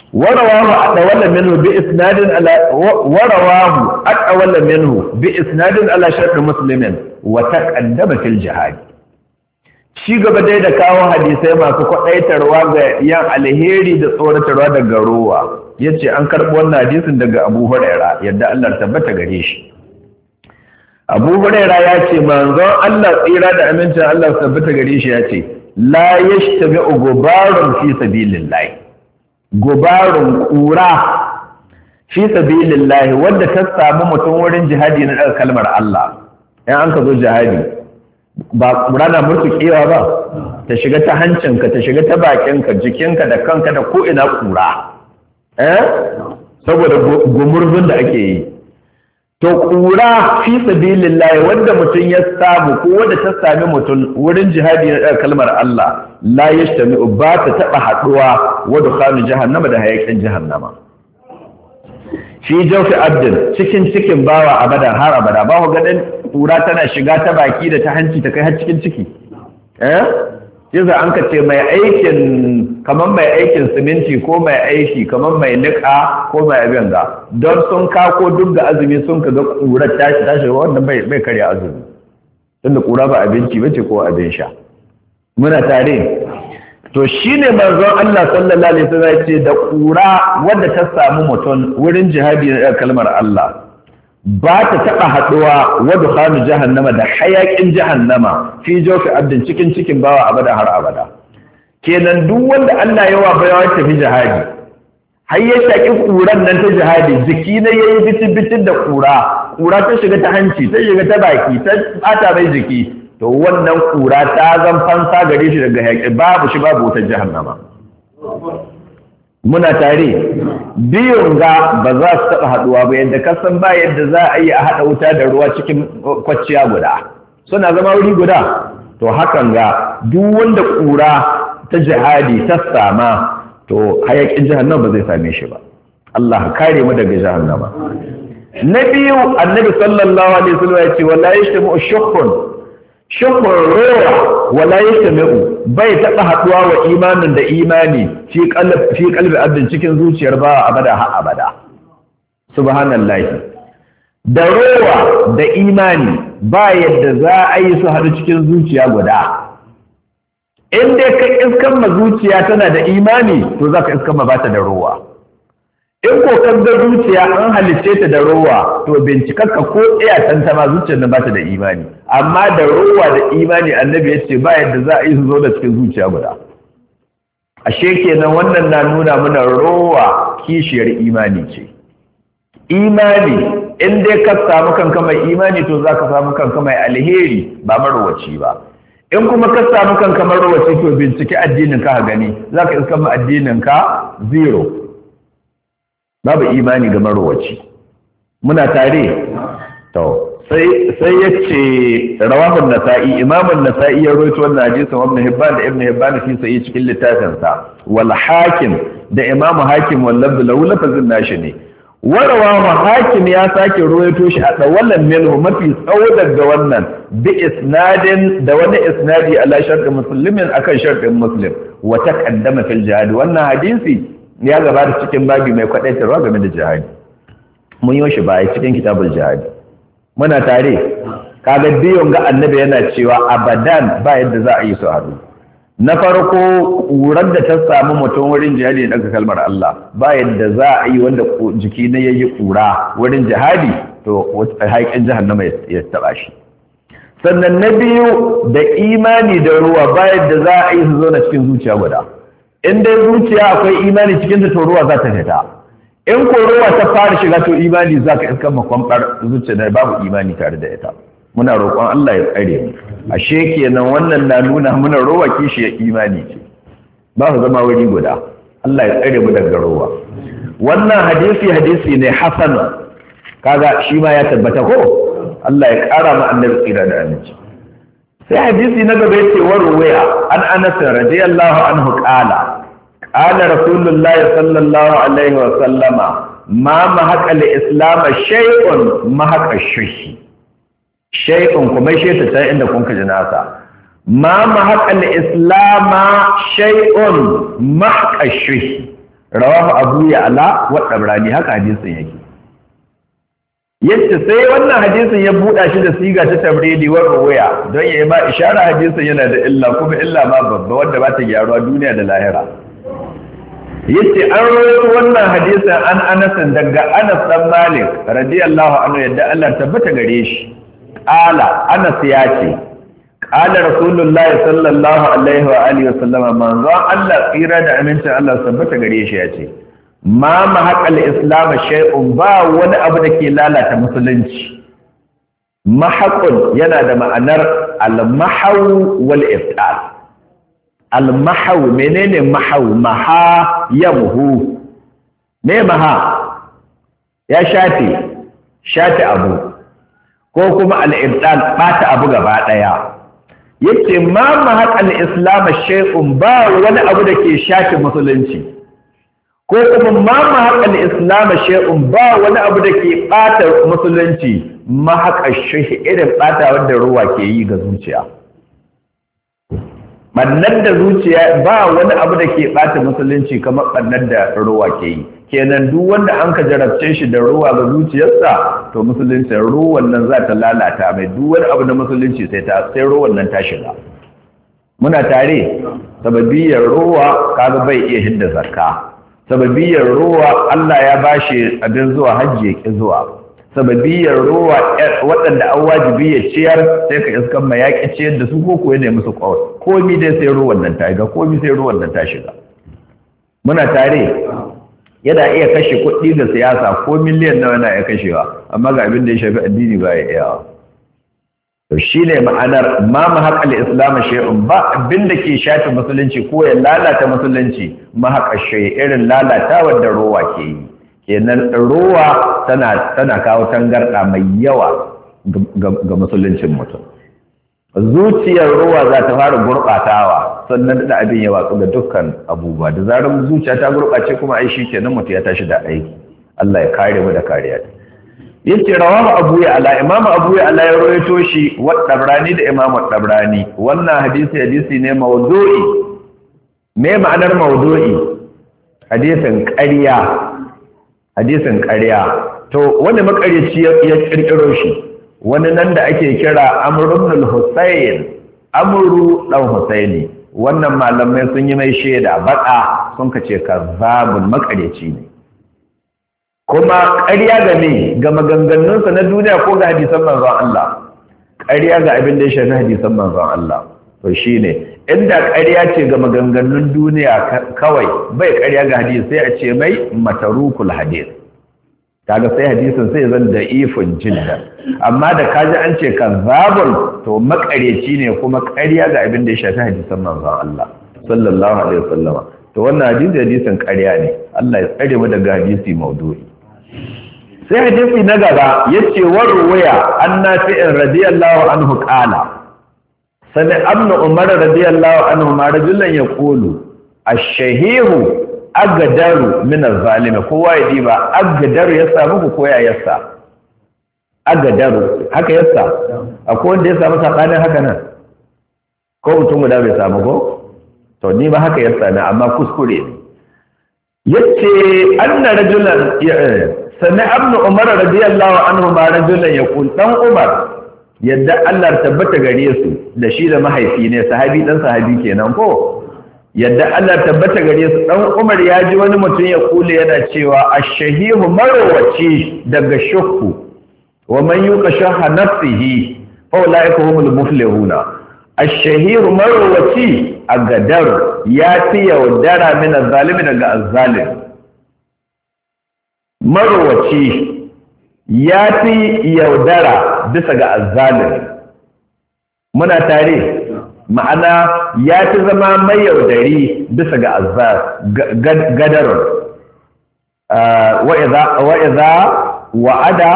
warawahu adawala minhu bi isnadin ala warawahu adawala minhu bi isnadin ala shart muslimin wa taqaddama fil jihad. Shi gaba dai da kawo hadisai masu kwadaitarwa ga yan alheri da tsoratarwa daga ruwa, yace an karbo wannan hadisin daga Abu Hurairah yadda Allah tabbata gare shi. Abu Hurairah ya ce manzon Allah tsira da amincin Allah tabbata gare shi ya ce la yashtabi'u gubarun fi sabilillah. Gubarun kura fi sabilillah wanda ta samu mutum wurin jihadi na daga kalmar Allah. In an ka zo jihadi ba kura na murtukewa ba, ta shiga ta hancinka, ta shiga ta bakinka, jikinka da kanka da ko ina kura. Eh? Saboda gumurzun da ake yi. To ƙura fi sabilillah wanda mutum ya samu ko wanda ta sami mutum wurin jihadi na ɗaga kalmar Allah la yashtami ba ta taɓa haɗuwa wa dukhanu jahannama da hayakin jahannama. Fi jawfi abdin cikin cikin bawa abadan har abada, ba ku ganin ƙura tana shiga ta baki da ta hanci ta kai har cikin ciki. Eh? Yanzu an ka ce mai aikin kamar mai aikin siminti ko mai aiki kamar mai niƙa ko mai abin ga don sun kako duk da azumi sun ka ga ƙurar tashi tashi wannan bai bai karya azumi tunda ƙura ba abinci bace ko abin sha. Muna tare to shine manzon Allah sallallahu alaihi wasallam ya ce da ƙura wanda ta samu mutum wurin jihadi na kalmar Allah ba ta taɓa haɗuwa wa dukhanu jahannama da hayaƙin jahannama fi jawfi abdin cikin cikin bawa abada har abada. Kenan duk wanda Allah ya wa bayawa tafi jihadi har ya shaki ƙuran nan ta jihadi jiki na yayi bitin bitin da ƙura ƙura ta shiga ta hanci ta shiga ta baki ta bata mai jiki to wannan ƙura ta zan fansa gare shi daga hayaƙi babu shi babu wutar jahannama. Muna tare biyun ga ba za su taɓa haɗuwa ba yadda kasan ba yadda za a yi a haɗa wuta da ruwa cikin kwacciya guda suna zama wuri guda. To hakan ga duk wanda ƙura ta jihadi ta sama to hayaƙin jahannama ba zai same shi ba. Allah kare mu daga jahannama. Na biyu annabi sallallahu alaihi wasallam ya ce wala yashtamu shukhun shukhun ruwa wala yashtamu bai taɓa haɗuwa wa imanin da imani fi kalbi abin cikin zuciyar ba abada ha abada. Subhanallahi. Da rowa da imani ba yadda za a yi su haɗu cikin zuciya guda. In dai ka iskan ma zuciya tana da imani to za ka iskan ma ba ta da rowa. In ko kan ga zuciya an halicce ta da rowa to bincikarka ko iya tantama zuciyar nan ba ta da imani. Amma da rowa da imani annabi ya ce ba yadda za a yi su zo da cikin zuciya guda. Ashe kenan wannan na nuna mana rowa kishiyar imani ce. Imani in dai ka samu kanka mai imani to za ka samu kanka mai alheri ba marowaci ba. In kuma ka samu kanka marowaci to bincike addinin ka gani za ka iska ma addinin ka zero. Babu imani ga marowaci. Muna tare? To sai sai yace rawahun nasa'i imamun nasa'i ya rawaito wannan hadisin wa ibn hibban da ibn hibban fi sai cikin littafin sa wal hakim da imamu hakim wal lafz lahu lafazin nashi ne wa rawahu hakim ya sake rawaito shi a dawalan minhu mafi tsawo daga wannan bi isnadin da wani isnadi ala shartin muslimin akan shartin muslim wa taqaddama fil jihad wannan hadisi ya gabata cikin babi mai kwadaitarwa game da jihadi mun yi shi ba cikin kitabul jihad. Muna tare kaga biyon ga annabi yana cewa abadan ba yadda za a yi su haɗu. Na farko ƙurar da ta samu mutum wurin jihadi daga kalmar Allah ba yadda za a yi wanda jiki na yayi ƙura wurin jihadi to haƙin jahannama ya taɓa shi. Sannan na biyu da imani da ruwa ba yadda za a yi su zo na cikin zuciya guda. In dai zuciya akwai imani cikin ta to ruwa za ta fita. In ko ruwa ta fara shiga to imani za ka iska makwambar zuciya da babu imani tare da ita. Muna roƙon Allah ya tsare mu. Ashe kenan wannan na nuna muna ruwa kishiyar imani ce. Ba su zama wuri guda. Allah ya tsare mu daga ruwa. Wannan hadisi hadisi ne hasan. Kaga shi ma ya tabbata ko? Allah ya ƙara mu annabi tsira da aminci. Sai hadisi na gaba yace wa ruwaya an Anas radiyallahu anhu qala qala rasulullahi sallallahu alaihi wa sallama ma mahaqa al-islam shay'un mahaqa ash-shirk shay'un kuma shi ta sai inda kun kaji nasa ma mahaqa al-islam shay'un mahaqa ash-shirk rawahu abu ya'la wa tabrani haka hadisin yake yace sai wannan hadisin ya buɗa shi da siga ta tabridi wa ruwaya don yayi ba ishara hadisin yana da illa kuma illa ma babba wanda ba ta gyaruwa duniya da lahira yace an rawaito wannan hadisin an Anas daga Anas dan Malik radiyallahu anhu yadda Allah tabbata gare shi qala Anas ya ce qala rasulullahi sallallahu alaihi wa alihi wa sallama manzo Allah tsira da amincin Allah tabbata gare shi ya ce ma mahaqal islam shay'un ba wani abu da ke lalata musulunci mahaqun yana da ma'anar al-mahaw wal iftal al-mahaw menene mahaw maha yamhu me maha ya shafi shafi abu ko kuma al-ibtal bata abu gaba daya yace ma mahaqal islam shay'un ba wani abu da ke shafi musulunci ko kuma ma mahaqal islam shay'un ba wani abu da ke bata musulunci mahaqash shi irin bata wanda ruwa ke yi ga zuciya bannan da zuciya ba wani abu da ke ɓata musulunci kamar bannan da ruwa ke yi kenan duk wanda an ka jarabce shi da ruwa ga zuciyarsa to musulunci ruwan nan za ta lalata mai duk wani abu na musulunci sai ta sai ruwan nan ta shiga muna tare sababiyar ruwa kaga bai iya hidda zakka sababiyar ruwa Allah ya bashi abin zuwa hajji ya ki zuwa sababiyar ruwa waɗanda an wajibi ya ciyar sai ka iskan ma yaƙi ciyar da su ko kuwa ne musu ƙawar komi dai sai ruwan nan ta shiga komi sai ruwan nan ta shiga muna tare yana iya kashe kuɗi da siyasa ko miliyan nawa yana iya kashewa amma ga abin da ya shafi addini ba ya iya to shine ma'anar ma mahaqal islam shay'un ba abin da ke shafi musulunci ko ya lalata musulunci mahaqash shay irin lalatawar da ruwa ke yi kenan ruwa tana tana kawo tangarda mai yawa ga musuluncin mutum zuciyar ruwa za ta fara gurɓatawa sannan da abin ya watsu ga dukkan abubuwa da zarar zuciya ta gurɓace kuma ai shi kenan mutum ya tashi da aiki Allah ya kare mu da kariya yace rawahu abu ya ala imam abu ya ala ya rawaito shi wa tabrani da imam tabrani wannan hadisi hadisi ne mawdu'i me ma'anar mawdu'i hadisin ƙarya hadisin ƙarya to wanda makaryaci ya kirkiro shi wani nan da ake kira Amr ibn al-Husayn Amru dan Husaini wannan malamai sun yi mai shaida baka sun kace kazzabun makaryaci ne kuma ƙarya ga ne ga maganganunsa na duniya ko ga hadisan manzon Allah ƙarya ga abin da ya shafi hadisan manzon Allah to shine inda ƙarya ce ga maganganun duniya kawai bai ƙarya ga hadisi sai a ce mai matarukul hadis kaga sai hadisin sai zan da ifin jidda amma da kaji an ce kazzabun to makareci ne kuma ƙarya ga abin da ya shafi hadisan manzon Allah sallallahu alaihi wasallam to wannan hadisi hadisin ƙarya ne Allah ya tsare mu daga hadisi maudu'i sai hadisi na gaba yace warwaya annafi'in radiyallahu anhu qala sani ibn umar radiyallahu anhu ma rajulan yaqulu ash-shahihu agadaru min az-zalim kowa ya diba agadaru ya samu ku koya yassa agadaru haka yassa akwai wanda ya samu sakanin haka nan ko mutum da bai samu ko to ni ba haka yassa na amma kuskure ne yace anna rajulan sani ibn umar radiyallahu anhu ma rajulan yaqul dan umar yadda Allah tabbata gare su da shi da mahaifi ne sahabi dan sahabi kenan ko yadda Allah tabbata gare su dan Umar ya ji wani mutum ya kule yana cewa ash-shahihu marwaci daga shukku wa man yuqa shaha nafsihi fa ulaika humul muflihuna ash-shahihu marwaci agadar ya fi yaudara min az-zalimi daga az-zalim marwaci ya fi yaudara bisa ga azzalimi muna tare ma'ana ya fi zama mai yaudari bisa ga azzal gadarun wa iza wa'ada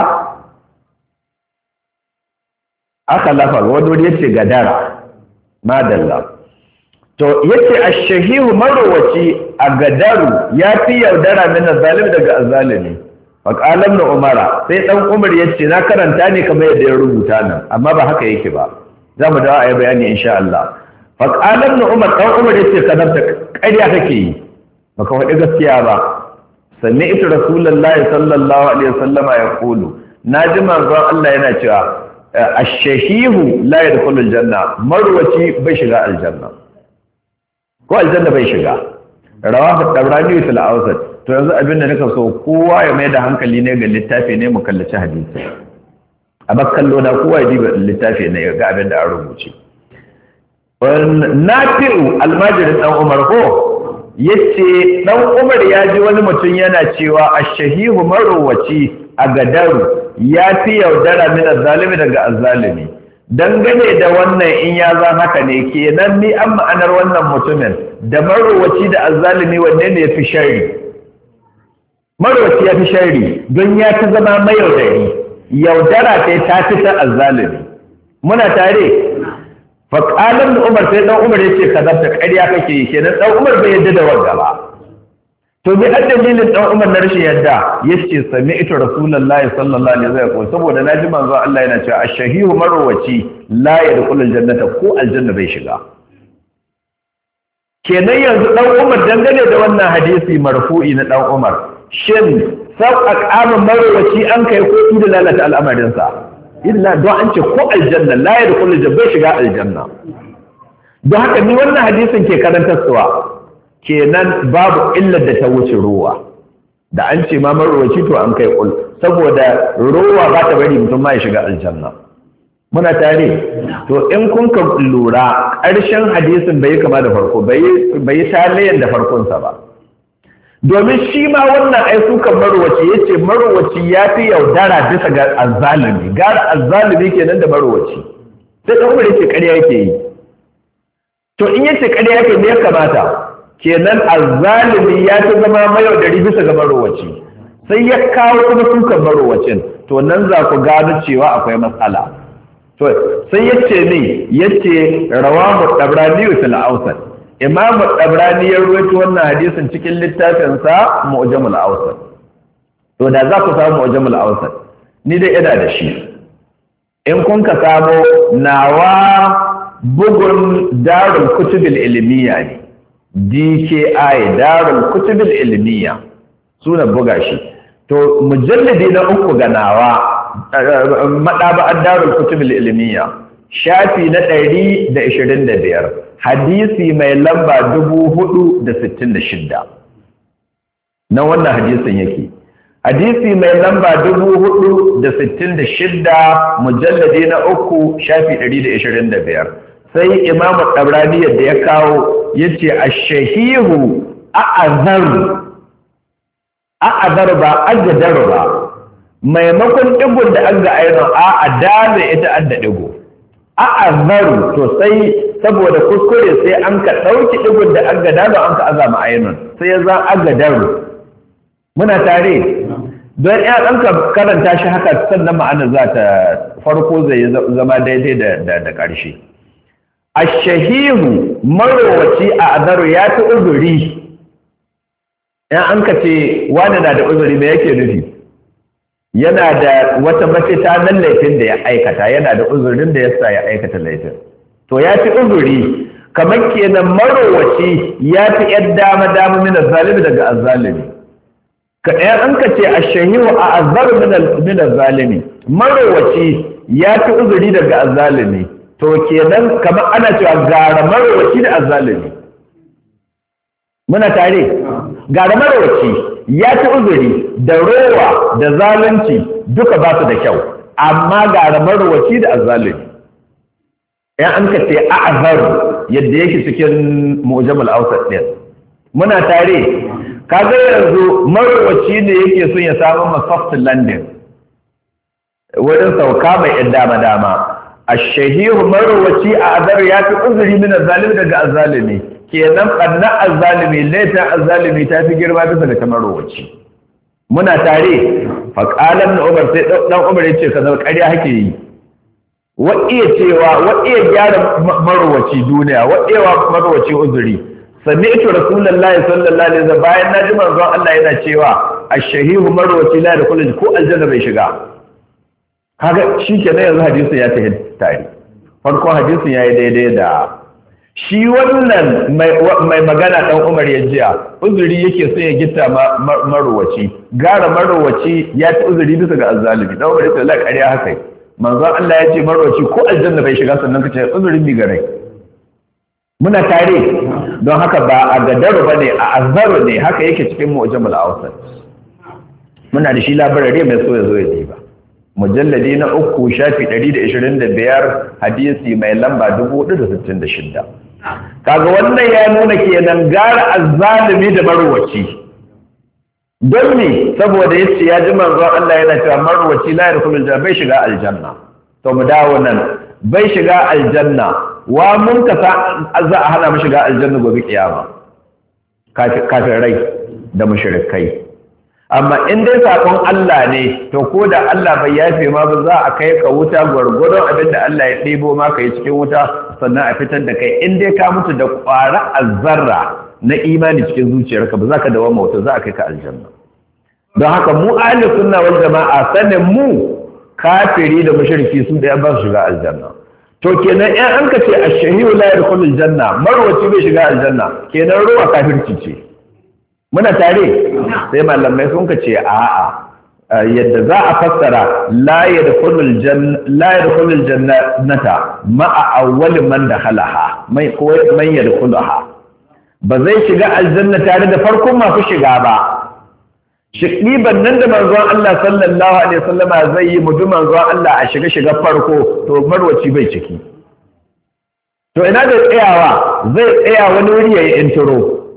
aka lafa wani yace gadara madalla to yace ash-shahihu marwaci a gadaru ya fi yaudara min azzalimi daga azzalimi faƙalar na umara sai ɗan umar ya ce na karanta ne kamar yadda ya rubuta nan amma ba haka yake ba za mu dawa a yi bayani insha Allah faƙalar na umar ɗan umar ya ce kadar da ƙarya kake yi baka faɗi gaskiya ba. Sannan ita Rasulullahi sallallahu alaihi wasallama ya kulu, naji manzon Allah yana cewa ash-shahihu la yadkhulu al-janna, marwaci bai shiga aljanna ko aljanna bai shiga. Rawahu Tabrani fil Awsat. To yanzu abin da nika so kowa ya mai da hankali ne ga littafi ne mu kallaci hadisi. A bakkallo da kowa ya diba littafi ne ga abin da an rubuce. Nafi'u almajirin dan Umar ko yace dan Umar ya ji wani mutum yana cewa ash-shahihu marwaci a gadaru ya fi yaudara min az-zalimi daga az-zalimi. Dangane da wannan in ya zan haka ne kenan ni an ma'anar wannan mutumin da marwaci da az-zalimi wanne ne yafi sharri? Marwaci ya fi sharri don ya ta zama mai yaudari, yaudara ta ta fi ta az-zalimi. Muna tare? Faƙalar da Umar sai ɗan Umar ya ce ka zafta ƙarya kake yi kenan ɗan Umar bai yadda da wanda ba. To bi an dalilin ɗan Umar na rashin yadda ya ce sami ita Rasulallah sallallahu alaihi wasallam saboda na ji manzo Allah yana cewa ash-shahihu marwaci la yadkhulul jannata ko aljanna bai shiga. Kenan yanzu ɗan Umar dangane da wannan hadisi marfu'i na ɗan Umar shin sau a ƙamin marwaci an kai ko da lalata al'amarinsa? Illa don an ce ko aljanna la ya dukkan aljanna bai shiga aljanna. Don haka ni wannan hadisin ke karantarsuwa kenan babu illar da ta wuce ruwa. Da an ce ma marwaci to an kai kul saboda ruwa ba ta bari mutum ma ya shiga aljanna. Muna tare? To in kun ka lura ƙarshen hadisin bai kama da farko bai yi talayen da farkonsa ba. Domin shi ma wannan ai sukan marwaci ya ce marwaci ya fi yaudara bisa ga azzalumi, gara azzalumi kenan da marwaci. Sai ɗan umar yake ƙarya yake yi. To in yace ƙarya yake ne ya kamata, kenan azzalumi ya fi zama mayaudari bisa ga marwaci. Sai ya kawo kuma sukan marwacin, to nan za ku gano cewa akwai matsala. To sai ya ce ne, ya ce rawahu Tabrani fil Awsat. Imam Tabrani ya ruwaito wannan hadisin cikin littafinsa Mu'jamul Awsat. To da za ku samu Mu'jamul Awsat, ni dai ina da shi. In kun ka samu nawa bugun Darul Kutubil Ilmiya ne. D K I Darul Kutubil Ilmiya. Sunan buga shi. To mujalladi na uku ga nawa madaba'ar Darul Kutubil Ilmiya. Shafi na ɗari da ishirin da biyar. Hadisi mai lamba dubu hudu da sittin da shidda na wannan hadisin yake. Hadisi mai lamba dubu hudu da sittin da shidda mujalladi na uku shafi ɗari da ishirin da biyar. Sai Imam Tabrani yadda ya kawo ya ce ash-shahihu a'azar a'azar ba agadar ba maimakon ɗigon da an ga ainihin a adame ita an da ɗigo a'azar to sai saboda kuskure sai an ka ɗauki ɗigon da an gada da an ka azama ainihin sai ya za an gadar. Muna tare don ya ɗan ka karanta shi haka sannan ma'ana za ta farko zai zama daidai da ƙarshe. A shahihu marowaci a adaru ya fi uzuri, ‘yan an ka ce wani na da uzuri mai yake nufi yana da wata mafita nan laifin da ya aikata, yana da uzurin da ya sa ya aikata laifin. To ya fi uzuri kamar kenan marowaci ya fi ‘yan dama-dama mina zalimi daga azzalimi. Kaɗaya an ka ce a shahihu a azzaru mina zalimi, marowaci ya fi uzuri daga azzalimi. To kenan kamar ana cewa gara marowaci da azzalimi. Muna tare? Gara marowaci ya fi uzuri da rowa da zalunci duka ba su da kyau, amma gara marowaci da azzalimi. ‘Yan an ka ce a'azaru yadda yake cikin Mu'jamul Awsat ɗin. Muna tare, kaga yanzu marowaci ne yake son ya samu ma soft landing wurin sauka mai ‘yan dama-dama. A shahihu marowaci a azar ya fi uzuri min azzalimi daga azzalimi, kenan ɓanna azzalimi laifin azzalimi ta fi girma bisa da ta marowaci. Muna tare, faƙalan na Umar sai ɗan Umar ya ce ka zama ƙarya hake yi. Wa iya cewa wa iya gyara marowaci duniya wa iya marowaci uzuri. Sami ito Rasulullahi sallallahu alaihi wasallam bayan na ji manzon Allah yana cewa ash-shahihu marowaci la da kullu ko aljanna bai shiga. Kaga shikenan yanzu hadisin ya tafi tare. Farkon hadisin yayi daidai da shi wannan mai magana ɗan Umar ya jiya uzuri yake so ya gitta marowaci gara marowaci ya ci uzuri bisa ga azzalimi ɗan Umar ya ce la ƙarya haka manzon Allah ya ce marowaci ko aljanna bai shiga sannan ka ce uzurin mi gare muna tare don haka ba a gadaru bane a azzaru ne haka yake cikin mu'jamul awsat muna da shi labarare mai so ya zo ya diba mujalladi na uku shafi ɗari da ishirin da biyar hadisi mai lamba dubu hudu da sittin da shida kaga wannan ya nuna kenan gara azzalimi da marwaci don me saboda yace ya ji manzon Allah yana cewa marwaci la yadkhulul janna bai shiga aljanna to mu dawo nan bai shiga aljanna wa mun ka za a hana mu shiga aljanna gobe kiyama kafirai da mushrikai amma in dai sakon Allah ne to ko da Allah bai yafe ma ba za a kai ka wuta gwargwadon abin da Allah ya ɗebo ma ka yi cikin wuta sannan a fitar da kai in dai ka mutu da ƙwara azzarra na imani cikin zuciyarka ba za ka dawo wuta za a kai ka aljanna don haka mu ahli sunna wal jama'a sanin mu kafiri da mushriki su da ba su shiga aljanna to kenan in an ka ce ash-shahidu la yadkhulul janna marwaci bai shiga aljanna kenan ruwa kafirci ce muna tare sai malamai sun ka ce a'a yadda za a fassara la yadkhulul janna la yadkhulul jannata ma'a awwal man dakhalaha mai ko man yadkhulaha ba zai shiga aljanna tare da farkon masu shiga ba shiqiban nan da manzon Allah sallallahu alaihi wasallama zai yi mudu manzon Allah a shiga shiga farko to marwaci bai ciki to ina da tsayawa zai tsaya wani wuri yayi intro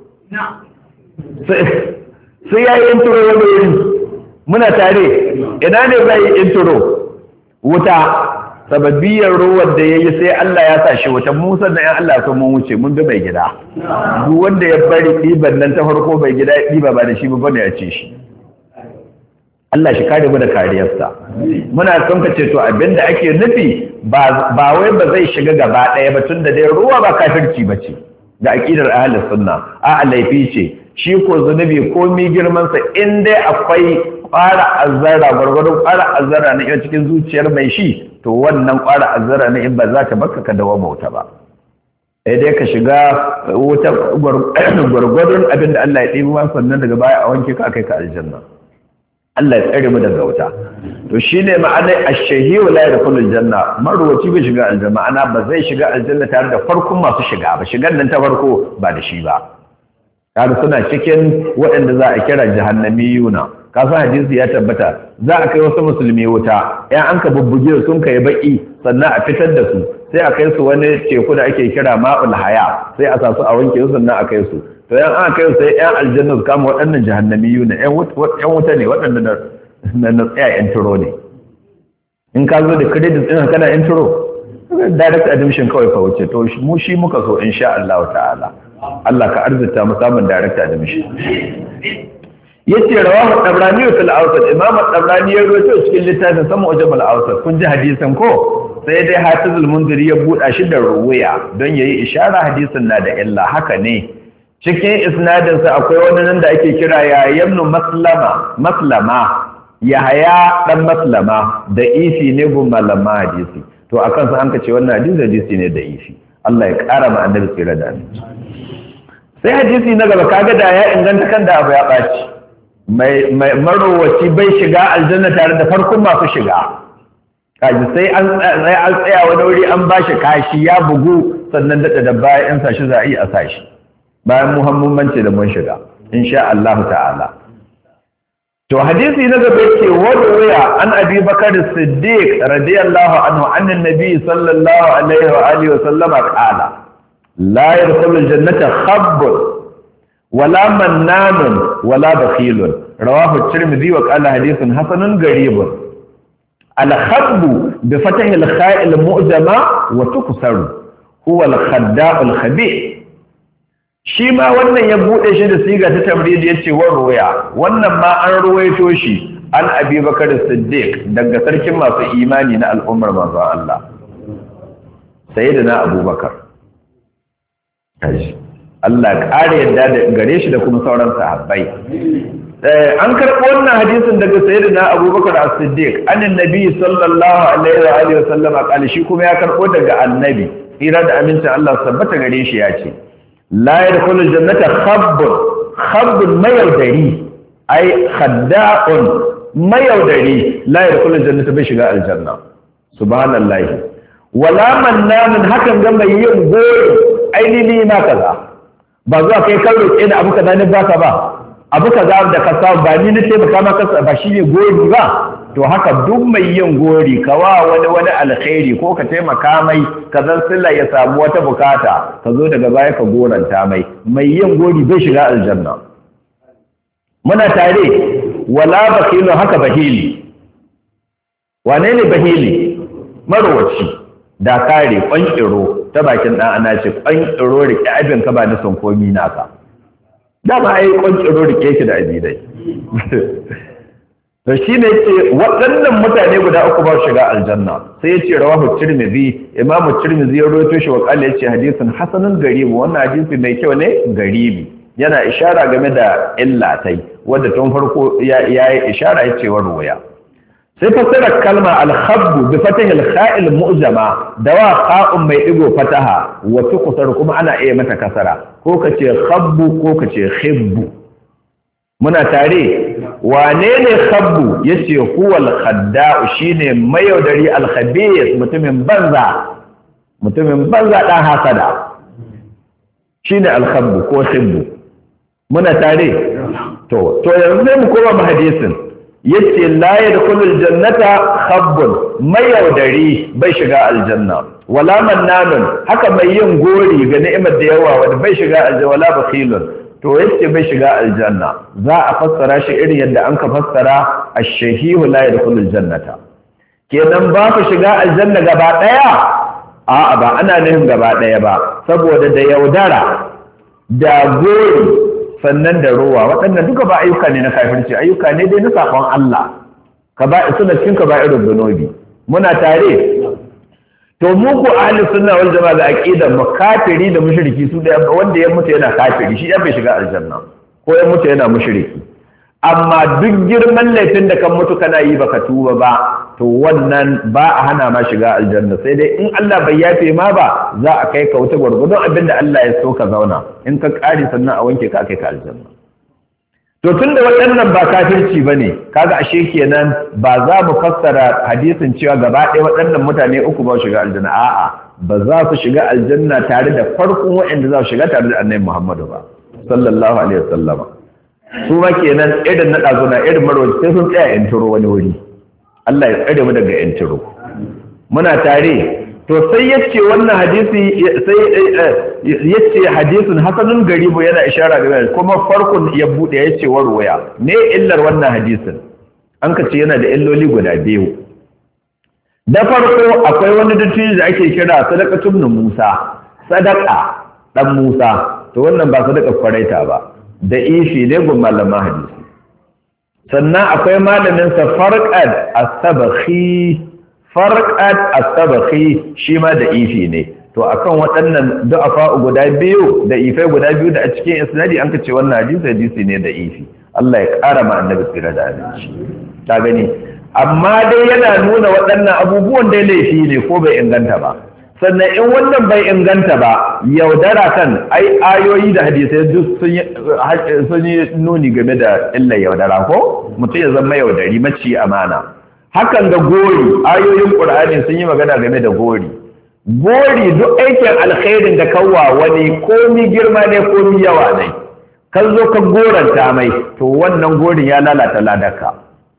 sai ya yi intro wani wuri muna tare ina ne zai yi intro wuta sababbiyar ruwan da ya yi sai Allah ya sa shi wuta musa da yan Allah sun mun wuce mun bi mai gida duk wanda ya bari ɗiban nan ta farko mai gida ya ɗiba ba da shi ba bane ya ce shi Allah shi kare mu da kariyarsa muna son ka ce to abinda ake nufi ba wai ba zai shiga gaba ɗaya ba tun da dai ruwa ba kafirci ba ce ga aƙidar ahlus sunna a laifi ce shi ko zunubi ko mi girmansa in dai akwai ƙwara azzara gwargwadon ƙwara azzara na iya cikin zuciyar mai shi to wannan ƙwara azzara na in ba za ta baka ka dawo bauta ba sai dai ka shiga wuta gwargwadon abin da Allah ya ɗebi ma sannan daga baya a wanke ka kai ka aljanna Allah ya tsare mu daga wuta to shine ma'anar ash-shahiyu la yadkhulul janna marwaci bai shiga aljanna ma'ana ba zai shiga aljanna tare da farkon masu shiga ba shigan nan ta farko ba da shi ba kaga suna cikin waɗanda za a kira jahannamiyuna ka san hadisi ya tabbata za a kai wasu musulmi wuta ɗan an ka bubbuge sun kai baki sannan a fitar da su sai a kai su wani teku da ake kira ma'ul haya sai a sa su a wanke su sannan a kai su to yan an kai su sai yan aljanna su kama waɗannan jahannamiyuna yan wuta ne waɗanda na na tsaya intro ne in ka zo da credit ɗin kana intro direct admission kawai ka wuce to mu shi muka so insha Allah ta'ala Allah ka arzuta mu samun direct admission yace rawahu tabrani fil awsat imam tabrani ya rawaito cikin littafin sama ujmal awsat kun ji hadisin ko sai dai hafizul munziri ya buɗa shi da ruwaya don yayi ishara hadisin na da illa haka ne cikin isnadin sa akwai wani nan da ake kira ya ibn maslama maslama yahaya dan maslama da ifi ne gun malama hadisi to akan sa an ka ce wannan hadisi hadisi ne da ifi Allah ya kara ma annabi tsira da annabi sai hadisi na gaba kaga da ya inganta kan da abu ya ɓaci mai marowaci bai shiga aljanna tare da farkon masu shiga kaji sai an tsaya wani wuri an ba shi kashi ya bugu sannan daɗa da baya in sashi za a yi a sashi bayan muhammanci da mun shiga insha Allah ta'ala to hadisi na gaba yake wani waya an abi bakar siddiq radiyallahu anhu annan nabi sallallahu alaihi wa alihi wa sallama qala لا يدخل الجنة خب ولا منان ولا بخيل رواه الترمذي وقال حديث حسن غريب الخب بفتح الخاء المؤجمة وتكسر هو الخداع الخبيث shi ma wannan ya bude shi da siga ta tamrid yace wa ruwaya wannan ma an ruwaito shi an Abi Bakar Siddiq daga sarkin masu imani na al'ummar manzo Allah sayyidina Abubakar Allah ƙara yadda da gare shi da kuma sauran sahabbai an karɓo wannan hadisin daga sayyidina Abubakar As-Siddiq annin nabi sallallahu alaihi wa alihi wasallam qala shi kuma ya karɓo daga annabi tsira da amincin Allah sabbata gare shi ya ce la yadkhulul jannata khabbun khabbun mayaudari ai khadda'un mayaudari la yadkhulul jannata bai shiga aljanna subhanallahi wala mannamin hakan ga mai yin gori ainihi ma kaza ba zuwa kai kan roƙe da abu kaza ne ba ka ba abu kaza da ka samu ba ni na taimaka maka ba shine gori ba to haka duk mai yin gori kawa wani wani alkhairi ko ka taimaka mai ka zan silla ya samu wata bukata ka zo daga baya ka goranta mai mai yin gori bai shiga aljanna muna tare wala bakilu haka bahili wane ne bahili marwaci da kare kwankiro ta bakin dan ana ce kwankiro rike abin ka ba na son komi naka dama ai kwankiro rike shi da abidai to shi ne ce waɗannan mutane guda uku ba shiga aljanna sai ya ce rawahu tirmidhi imamu tirmidhi ya rawaito shi wa qala ya ce hadisin hasanun garibi wannan hadisi mai kyau ne garibi yana ishara game da illatai wanda tun farko ya yi ishara ya ce warwaya sai fasara kalma al-khabb bi fatah al-kha'il mu'jama da wa qa'un mai digo fataha wa tuqsar kuma ana iya mata kasara ko kace khabbu ko kace khibbu muna tare wane ne khabbu yace huwal khadda'u shine mayaudari al-khabith mutumin banza mutumin banza dan hasada shine al-khabbu ko khibbu muna tare to to yanzu mu koma mu hadisin yace la yadkhulul jannata khabbun mayaudari bai shiga aljanna wala mannanun haka mai yin gori ga ni'imar da yawa wanda bai shiga aljanna wala bakhilun to yace bai shiga aljanna za a fassara shi irin yadda an ka fassara ash-shahihu la yadkhulul jannata kenan ba ku shiga aljanna gaba daya a'a ba ana nufin gaba daya ba saboda da yaudara da gori sannan da ruwa waɗannan duka ba ayyuka ne na kafirci ayyuka ne dai na sakon Allah ka ba suna cikin ka ba irin dunobi muna tare to mu ko ahli sunna wal jamaa da aqidar mu kafiri da mushriki su da wanda ya mutu yana kafiri shi ya bai shiga aljanna ko ya mutu yana mushriki amma duk girman laifin da kan mutu kana yi baka tuba ba to wannan ba a hana ma shiga aljanna sai dai in Allah bai yafe ma ba za a kai ka wuta gurgudun abinda Allah ya so ka zauna in ka kare sannan a wanke ka kai ka aljanna to tunda waɗannan ba kafirci bane kaga ashe kenan ba za mu fassara hadisin cewa gaba ɗaya waɗannan mutane uku ba shiga aljanna a'a ba za su shiga aljanna tare da farkon waɗanda za su shiga tare da Annabi Muhammadu ba sallallahu alaihi wasallama su ma kenan irin na ɗazuna irin marwaci sai sun tsaya in turo wani wuri Allah ya tsare mu daga in turo muna tare to sai yace wannan hadisi sai yace hadisin hasanun garibu yana ishara ga kuma farkon ya bude yace warwaya me illar wannan hadisin an ka ce yana da illoli guda biyu da farko akwai wani dattijo da ake kira sadaqatun Musa sadaqa dan Musa to wannan ba sadaqa kwaraita ba da ifi ne gun malaman hadisi sannan akwai malamin sa farqad as-sabakhi farqad as-sabakhi shi ma da ifi ne to akan waɗannan du'afa guda biyu da ifai guda biyu da a cikin isnadi an kace wannan hadisi hadisi ne da ifi Allah ya ƙara ma annabi tsira da hadisi ta gani amma dai yana nuna waɗannan abubuwan dai laifi ne ko bai inganta ba sannan in wannan bai inganta ba yaudara kan ai ayoyi da hadisai duk sun yi nuni game da illar yaudara ko mutum ya zama yaudari maci amana hakan ga gori ayoyin qur'ani sun yi magana game da gori gori duk aikin alkhairin da kawwa wani komi girma ne komi yawa ne kan zo ka goranta mai to wannan gorin ya lalata ladarka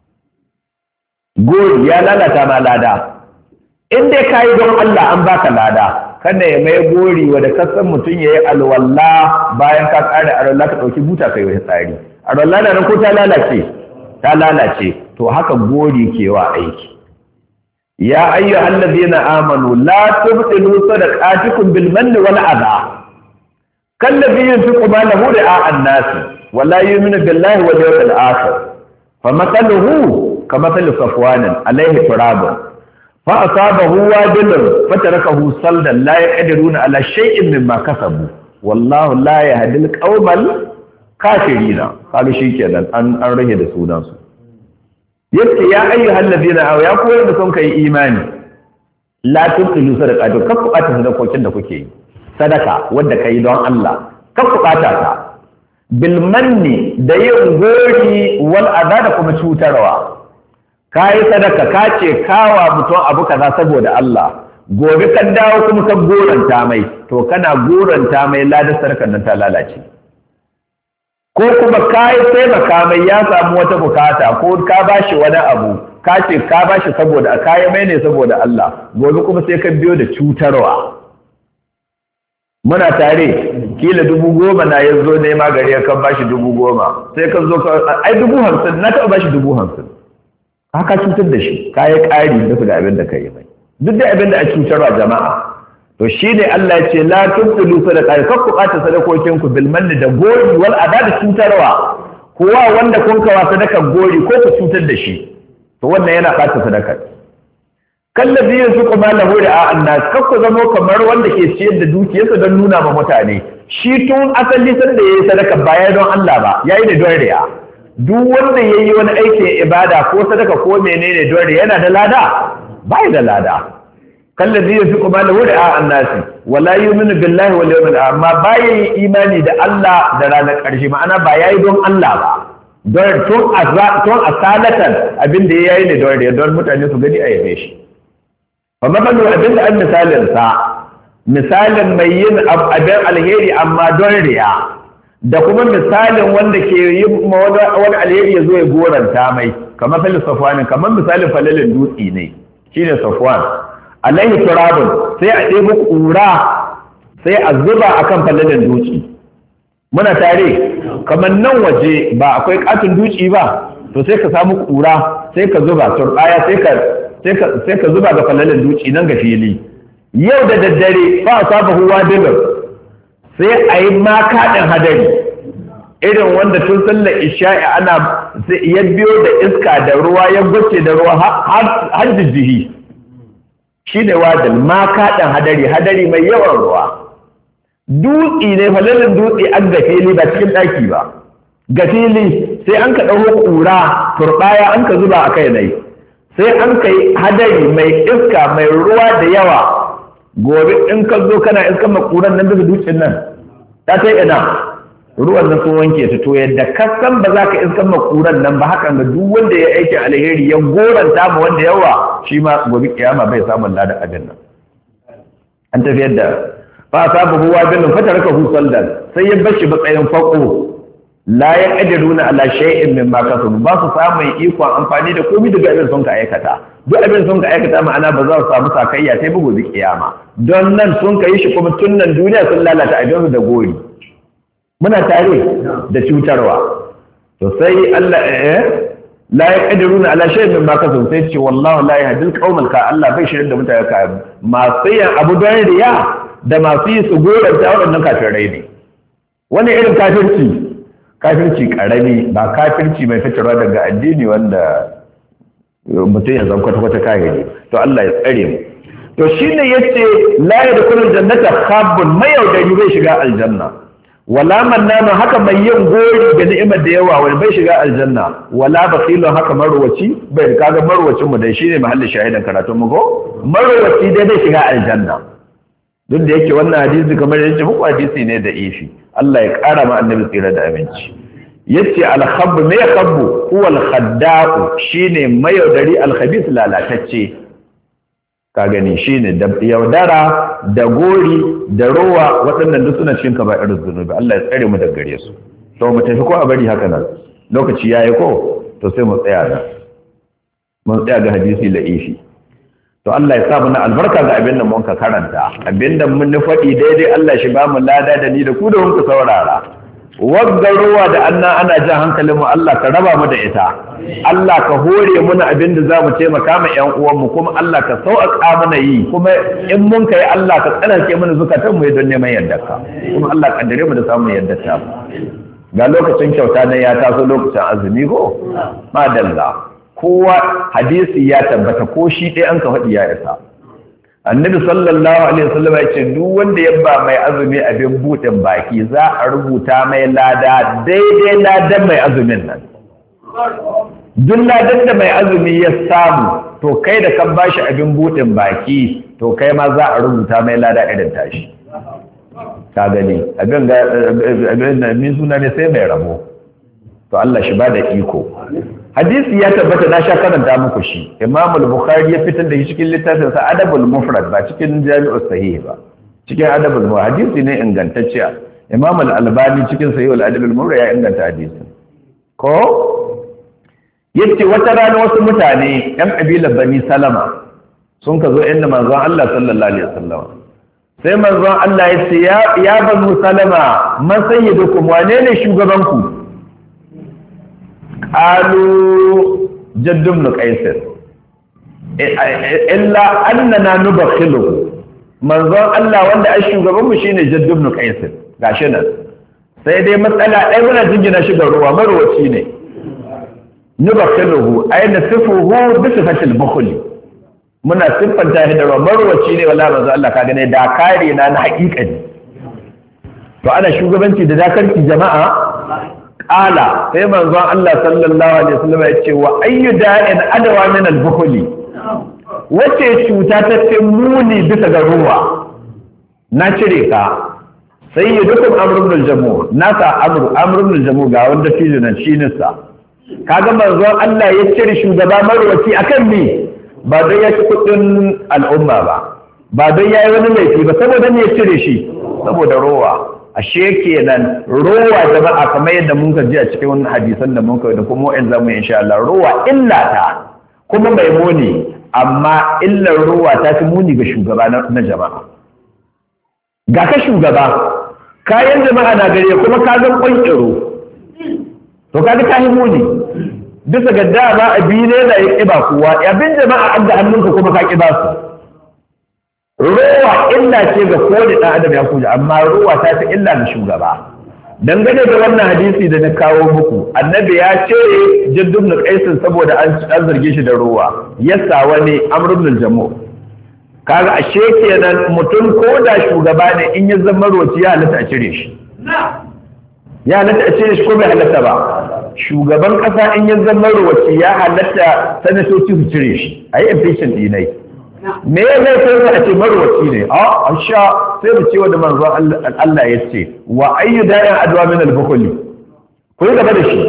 gori ya lalata ma lada in dai ka yi don Allah an baka lada kada ya mai gori wadda kasan mutum ya yi alwalla bayan ka ƙare alwalla ka ɗauki buta ka yi wani tsari alwalla na nan ko ta lalace ta lalace to haka gori ke wa aiki ya ayyu allazina amanu la tubtilu sadaqatikum bil manni wal adha kallazi yunfiqu malahu ri'a an-nas wa la yu'minu billahi wal yawmil akhir famathaluhu kamathali safwanin alayhi turabun فأصابه وابل فتركه صلدا لا يقدرون على شيء مما كسبوا والله لا يهدي القوم الكافرين قالوا شيء كذا an an rage da sunan su yace ya ayyuhal ladina aw ya koyar da sun kai imani la tubtilu sadaqatu kar ku bata sadakokin da kuke yi sadaka wanda kai don Allah kar ku bata ta bil manni da yin gori wal adha da kuma cutarwa kai sadaka ka ce kawa mutum abu kaza saboda Allah gobe kan dawo kuma ka goranta mai to kana goranta mai ladar sarkar nan ta lalace ko kuma kai taimaka mai ya samu wata bukata ko ka bashi wani abu ka ce ka bashi saboda kai mai ne saboda Allah gobe kuma sai ka biyo da cutarwa muna tare kila dubu goma na yazo ne ma gari ka bashi dubu goma sai ka zo ka ai dubu hamsin na ka bashi dubu hamsin haka cutar da shi kai ƙari da da abin da kai mai duk da abin da a cutarwa jama'a to shi ne Allah ya ce la tubtilu sadaqa kar ku bata sadakokin ku bil manni da gori wal adad cutarwa kowa wanda kun kawa sadaka gori ko ku cutar da shi to wannan yana bata sadaka kallabi yanzu ma lahu da annas kar ku zama kamar wanda ke ciyar da dukiyarsa don nuna ma mutane shi tun asali san da yayi sadaka ba ya don Allah ba yayi da don riya duk wanda yayi wani aikin ibada ko sadaka ko menene don riya yana da lada bai da lada kallazi yafiqu ma lahu da annasi wala yu'minu billahi wal yawmil akhir amma bai imani da Allah da ranar karshe ma'ana ba yayi don Allah ba don tun azza tun asalatan abinda yayi ne don don mutane su gani a yabe shi fa mabalu abinda an misalin sa misalin mai yin abin alheri amma don riya da kuma misalin wanda ke yi wani alheri ya zo ya goranta mai kamar falil safwanin kamar misalin falalin dutsi ne shine safwan alaihi turabun sai a ɗebo ƙura sai a zuba akan falalin dutse muna tare kamar nan waje ba akwai katin dutse ba to sai ka samu ƙura sai ka zuba turbaya sai ka sai ka zuba ga falalin dutse nan ga fili yau da daddare fa saba huwa dinar sai a yi makaɗin hadari irin wanda tun sallar isha'i ana ya biyo da iska da ruwa ya gwace da ruwa har jijjihi shi ne wajen ma kaɗin hadari hadari mai yawan ruwa dutse ne falalin dutse an ga fili ba cikin ɗaki ba ga fili sai an ka ɗauko ƙura turɓaya an ka zuba a kai nai sai an ka yi hadari mai iska mai ruwa da yawa gobe in ka zo kana iskan makuran nan daga dutsen nan ta ta ina ruwan nan sun wanke ta to yadda kasan ba za ka iskan makuran nan ba hakan ga duk wanda ya aikin alheri ya goranta ma wanda yawa shi ma gobe kiyama bai samun ladan abin nan an tafiyar da fa sabu huwa bin fataraka hu saldan sai ya bashi matsayin faqo la yaqdiruna ala shay'in mimma kasabu ba su samu ikon amfani da komai daga abin sun ka aikata duk abin sun ka aikata ma'ana ba za su samu sakayya sai bugu gobe kiyama don nan sun kai shi kuma tun nan duniya sun lalata abin da gori muna tare da cutarwa to sai Allah eh la yaqdiruna ala shay'in mimma kasabu sai ce wallahu la yahdil qaumal ka Allah bai shirin da mutane ka masu yin abu don riya da masu yi su goranta waɗannan kafirai ne wani irin kafirci kafirci karami ba kafirci mai fitarwa daga addini wanda mutum ya zama kwata-kwata kayan to Allah ya tsare mu to shine yace la yadkhulul jannata khabbun mai yaudari bai shiga aljanna wala mannana haka mai yin gori da ni'imar da yawa wani bai shiga aljanna wala bakhilun haka marwaci bai kaga marwacin mu dai shine mahallin shahidan karatun mu ko marwaci dai bai shiga aljanna duk da yake wannan hadisi kamar yace muku hadisi ne da ifi Allah ya kara ma annabi tsira da aminci yace al-khabb mai khabbu huwa al-khadda'u shine mayaudari al-khabith lalatacce ka gani shine da yaudara da gori da rowa waɗannan duk suna cikin kaba'ir zunubi Allah ya tsare mu daga gare su to mu tafi ko a bari haka nan lokaci yayi ko to sai mu tsaya nan mun tsaya ga hadisi la'ifi to Allah ya sa mu na albarka ga abin da mun ka karanta abin da mun faɗi daidai Allah shi ba mu lada da ni da ku da mun ku saurara wagga ruwa da annan ana jan hankalinmu Allah ka raba mu da ita Allah ka hore muna abin da za mu taimaka ma ƴan uwanmu kuma Allah ka sauƙaƙa mana yi kuma in mun kai Allah ka tsanake mana zukatan mu don neman yardarka kuma Allah ka dare mu da samun yardarta ga lokacin kyauta nan ya taso lokacin azumi ko madalla kowa hadisi ya tabbata ko shi ɗaya an ka faɗi ya isa annabi sallallahu alaihi wasallam ya ce duk wanda ya ba mai azumi abin buɗin baki za a rubuta mai lada daidai ladan mai azumin nan duk ladan da mai azumi ya samu to kai da kan bashi abin buɗin baki to kai ma za a rubuta mai lada irin tashi ka gani abin ga abin da min suna ne sai mai rabo to Allah shi ba da iko hadisi ya tabbata na sha karanta muku shi Imam al-Bukhari ya fitar da shi cikin littafin sa Adabul Mufrad ba cikin Jami'us Sahih ba cikin Adabul Mufrad hadisi ne ingantacce Imam al-Albani cikin Sahih al-Adabul Mufrad ya inganta hadisi ko yace wata rana wasu mutane ɗan kabilar Bani Salama sun ka zo inda manzon Allah sallallahu alaihi wasallam sai manzon Allah ya ce ya ya Banu Salama man sayyidukum wane ne shugabanku qalu jaddu ibn Qais illa annana nubakhilu manzon Allah wanda ai shugabanmu shine jaddu ibn Qais gashi nan sai dai matsala ɗaya muna jingina shi ga ruwa marwaci ne nubakhiluhu ay nasifuhu bi sifatil bukhli muna siffanta shi da ruwa marwaci ne wallahi manzon Allah ka gane da kare na na haƙiƙani to ana shugabanci da dakarki jama'a qala sai manzon Allah sallallahu alaihi wasallam ya ce wa ayyu da'in adawa min al-bukhli wace cuta ta ce muni bisa ga ruwa na cire ka sai ya dukkan amrun al-jamu nasa amru amrun al-jamu ga wanda fijo nan shi nisa kaga manzon Allah ya cire shugaba marwaci akan me ba dai ya ci kudin al'umma ba ba dai yayi wani laifi ba saboda me ya cire shi saboda ruwa ashe kenan ruwa jama'a kamar yadda mun ga ji a cikin wannan hadisan da mun kai da kuma wa'in zamu insha Allah ruwa illa ta kuma mai muni amma illar ruwa ta fi muni ga shugaba na jama'a ga ka shugaba kayan jama'a na gare kuma ka zan kwankiro to kaga ka yi muni bisa ga dama abi ne da ya kiba kuwa abin jama'a an da hannunka kuma ka kiba su ruwa illa ce ga kowane ɗan adam ya kuja amma ruwa ta fi illa ga shugaba dangane da wannan hadisi da na kawo muku annabi ya ce jaddun na kaisin saboda an zarge shi da ruwa yasa wani amrun jamu kaga ashe kenan mutum ko da shugaba ne in ya zama roci ya halatta a cire shi ya halatta a cire shi ko bai halatta ba shugaban kasa in ya zama roci ya halatta sanatoci su cire shi a yi impeachment dinai me ya zai kai a ce marwaci ne a asha sai da cewa da manzon Allah ya ce wa ayyu da'in adwa min al-bukhli ku yi gaba da shi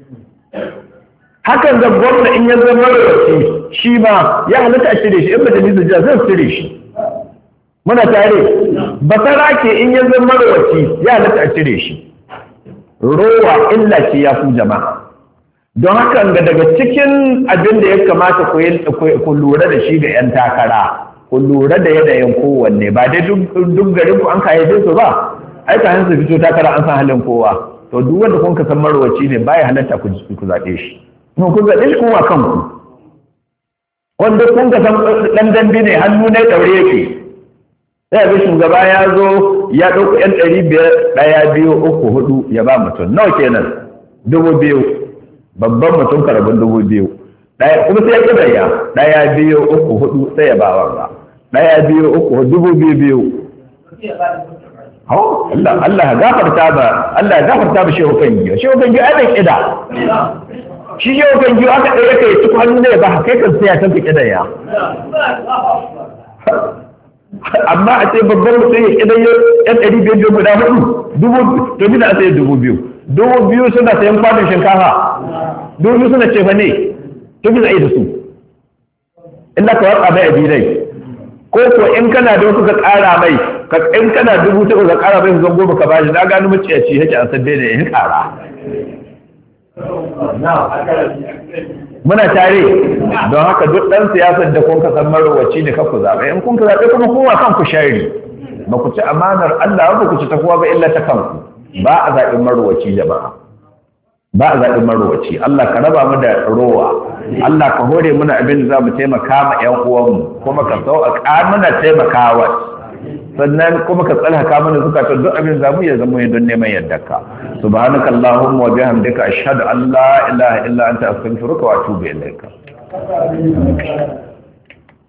hakan da gwamna in ya zama marwaci shi ma ya halatta a cire shi in majalisar jiya zai cire shi muna tare basara ke in ya zama marwaci ya halatta a cire shi rowa illa ce ya fi jama'a don haka ga daga cikin abin da ya kamata ku lura da shi ga 'yan takara ku lura da yanayin kowanne ba dai duk garin ku an kayyade su ba ai ka hansu fito takara an san halin kowa to duk wanda kun ka san marwaci ne baya halatta ku zaɓe shi kuma kun zaɓe shi kuma kanku wanda kun ka san ɗan dambe ne hannu ne ɗaure yake sai ga shugaba ya zo ya ɗauko 'yan ɗari biyar ɗaya biyu uku hudu ya ba mutum nawa kenan dubu biyu babban mutum karabin dubu biyu ɗaya kuma sai ya kidaya ɗaya biyu uku hudu sai ya ba wanga ɗaya biyu uku dubu biyu biyu hau Allah Allah gafarta ba Allah gafarta ba shehu kan giyo shehu kan giyo ai bai kida shi shehu kan giyo aka ɗaya kai cikin hannu ne ba kai kan sai ya san ka kidaya amma a ce babban mutum ya kidaya yan ɗari biyar da guda hudu dubu to bi da sai dubu biyu dubu biyu suna sayan kwanon shinkafa dubu suna ce fa ne to bi zai da su illa ka waka bai abinai ko ko in kana da wasu ka ƙara mai in kana dubu ta ka ƙara mai zan goma ka bashi na gano maciyaci yake an san daidai in ƙara muna tare don haka duk ɗan siyasar da kun ka san marowaci ne ku zaɓe in kun ka zaɓe kuma kowa kanku shari ba ku ci amanar Allah ba ku ci ta kowa ba illa ta kanku ba a zaɓin marowaci jama'a ba a zaɓin marowaci Allah ka raba mu da rowa Allah ka hore muna abin da za mu taimaka ma ƴan uwanmu kuma ka sau a muna taimakawa sannan kuma ka tsalhaka mana zukata duk abin da za mu ya zama don neman yardarka subhanaka allahumma wa bihamdika ashhadu an la ilaha illa anta astaghfiruka wa atubu ilaika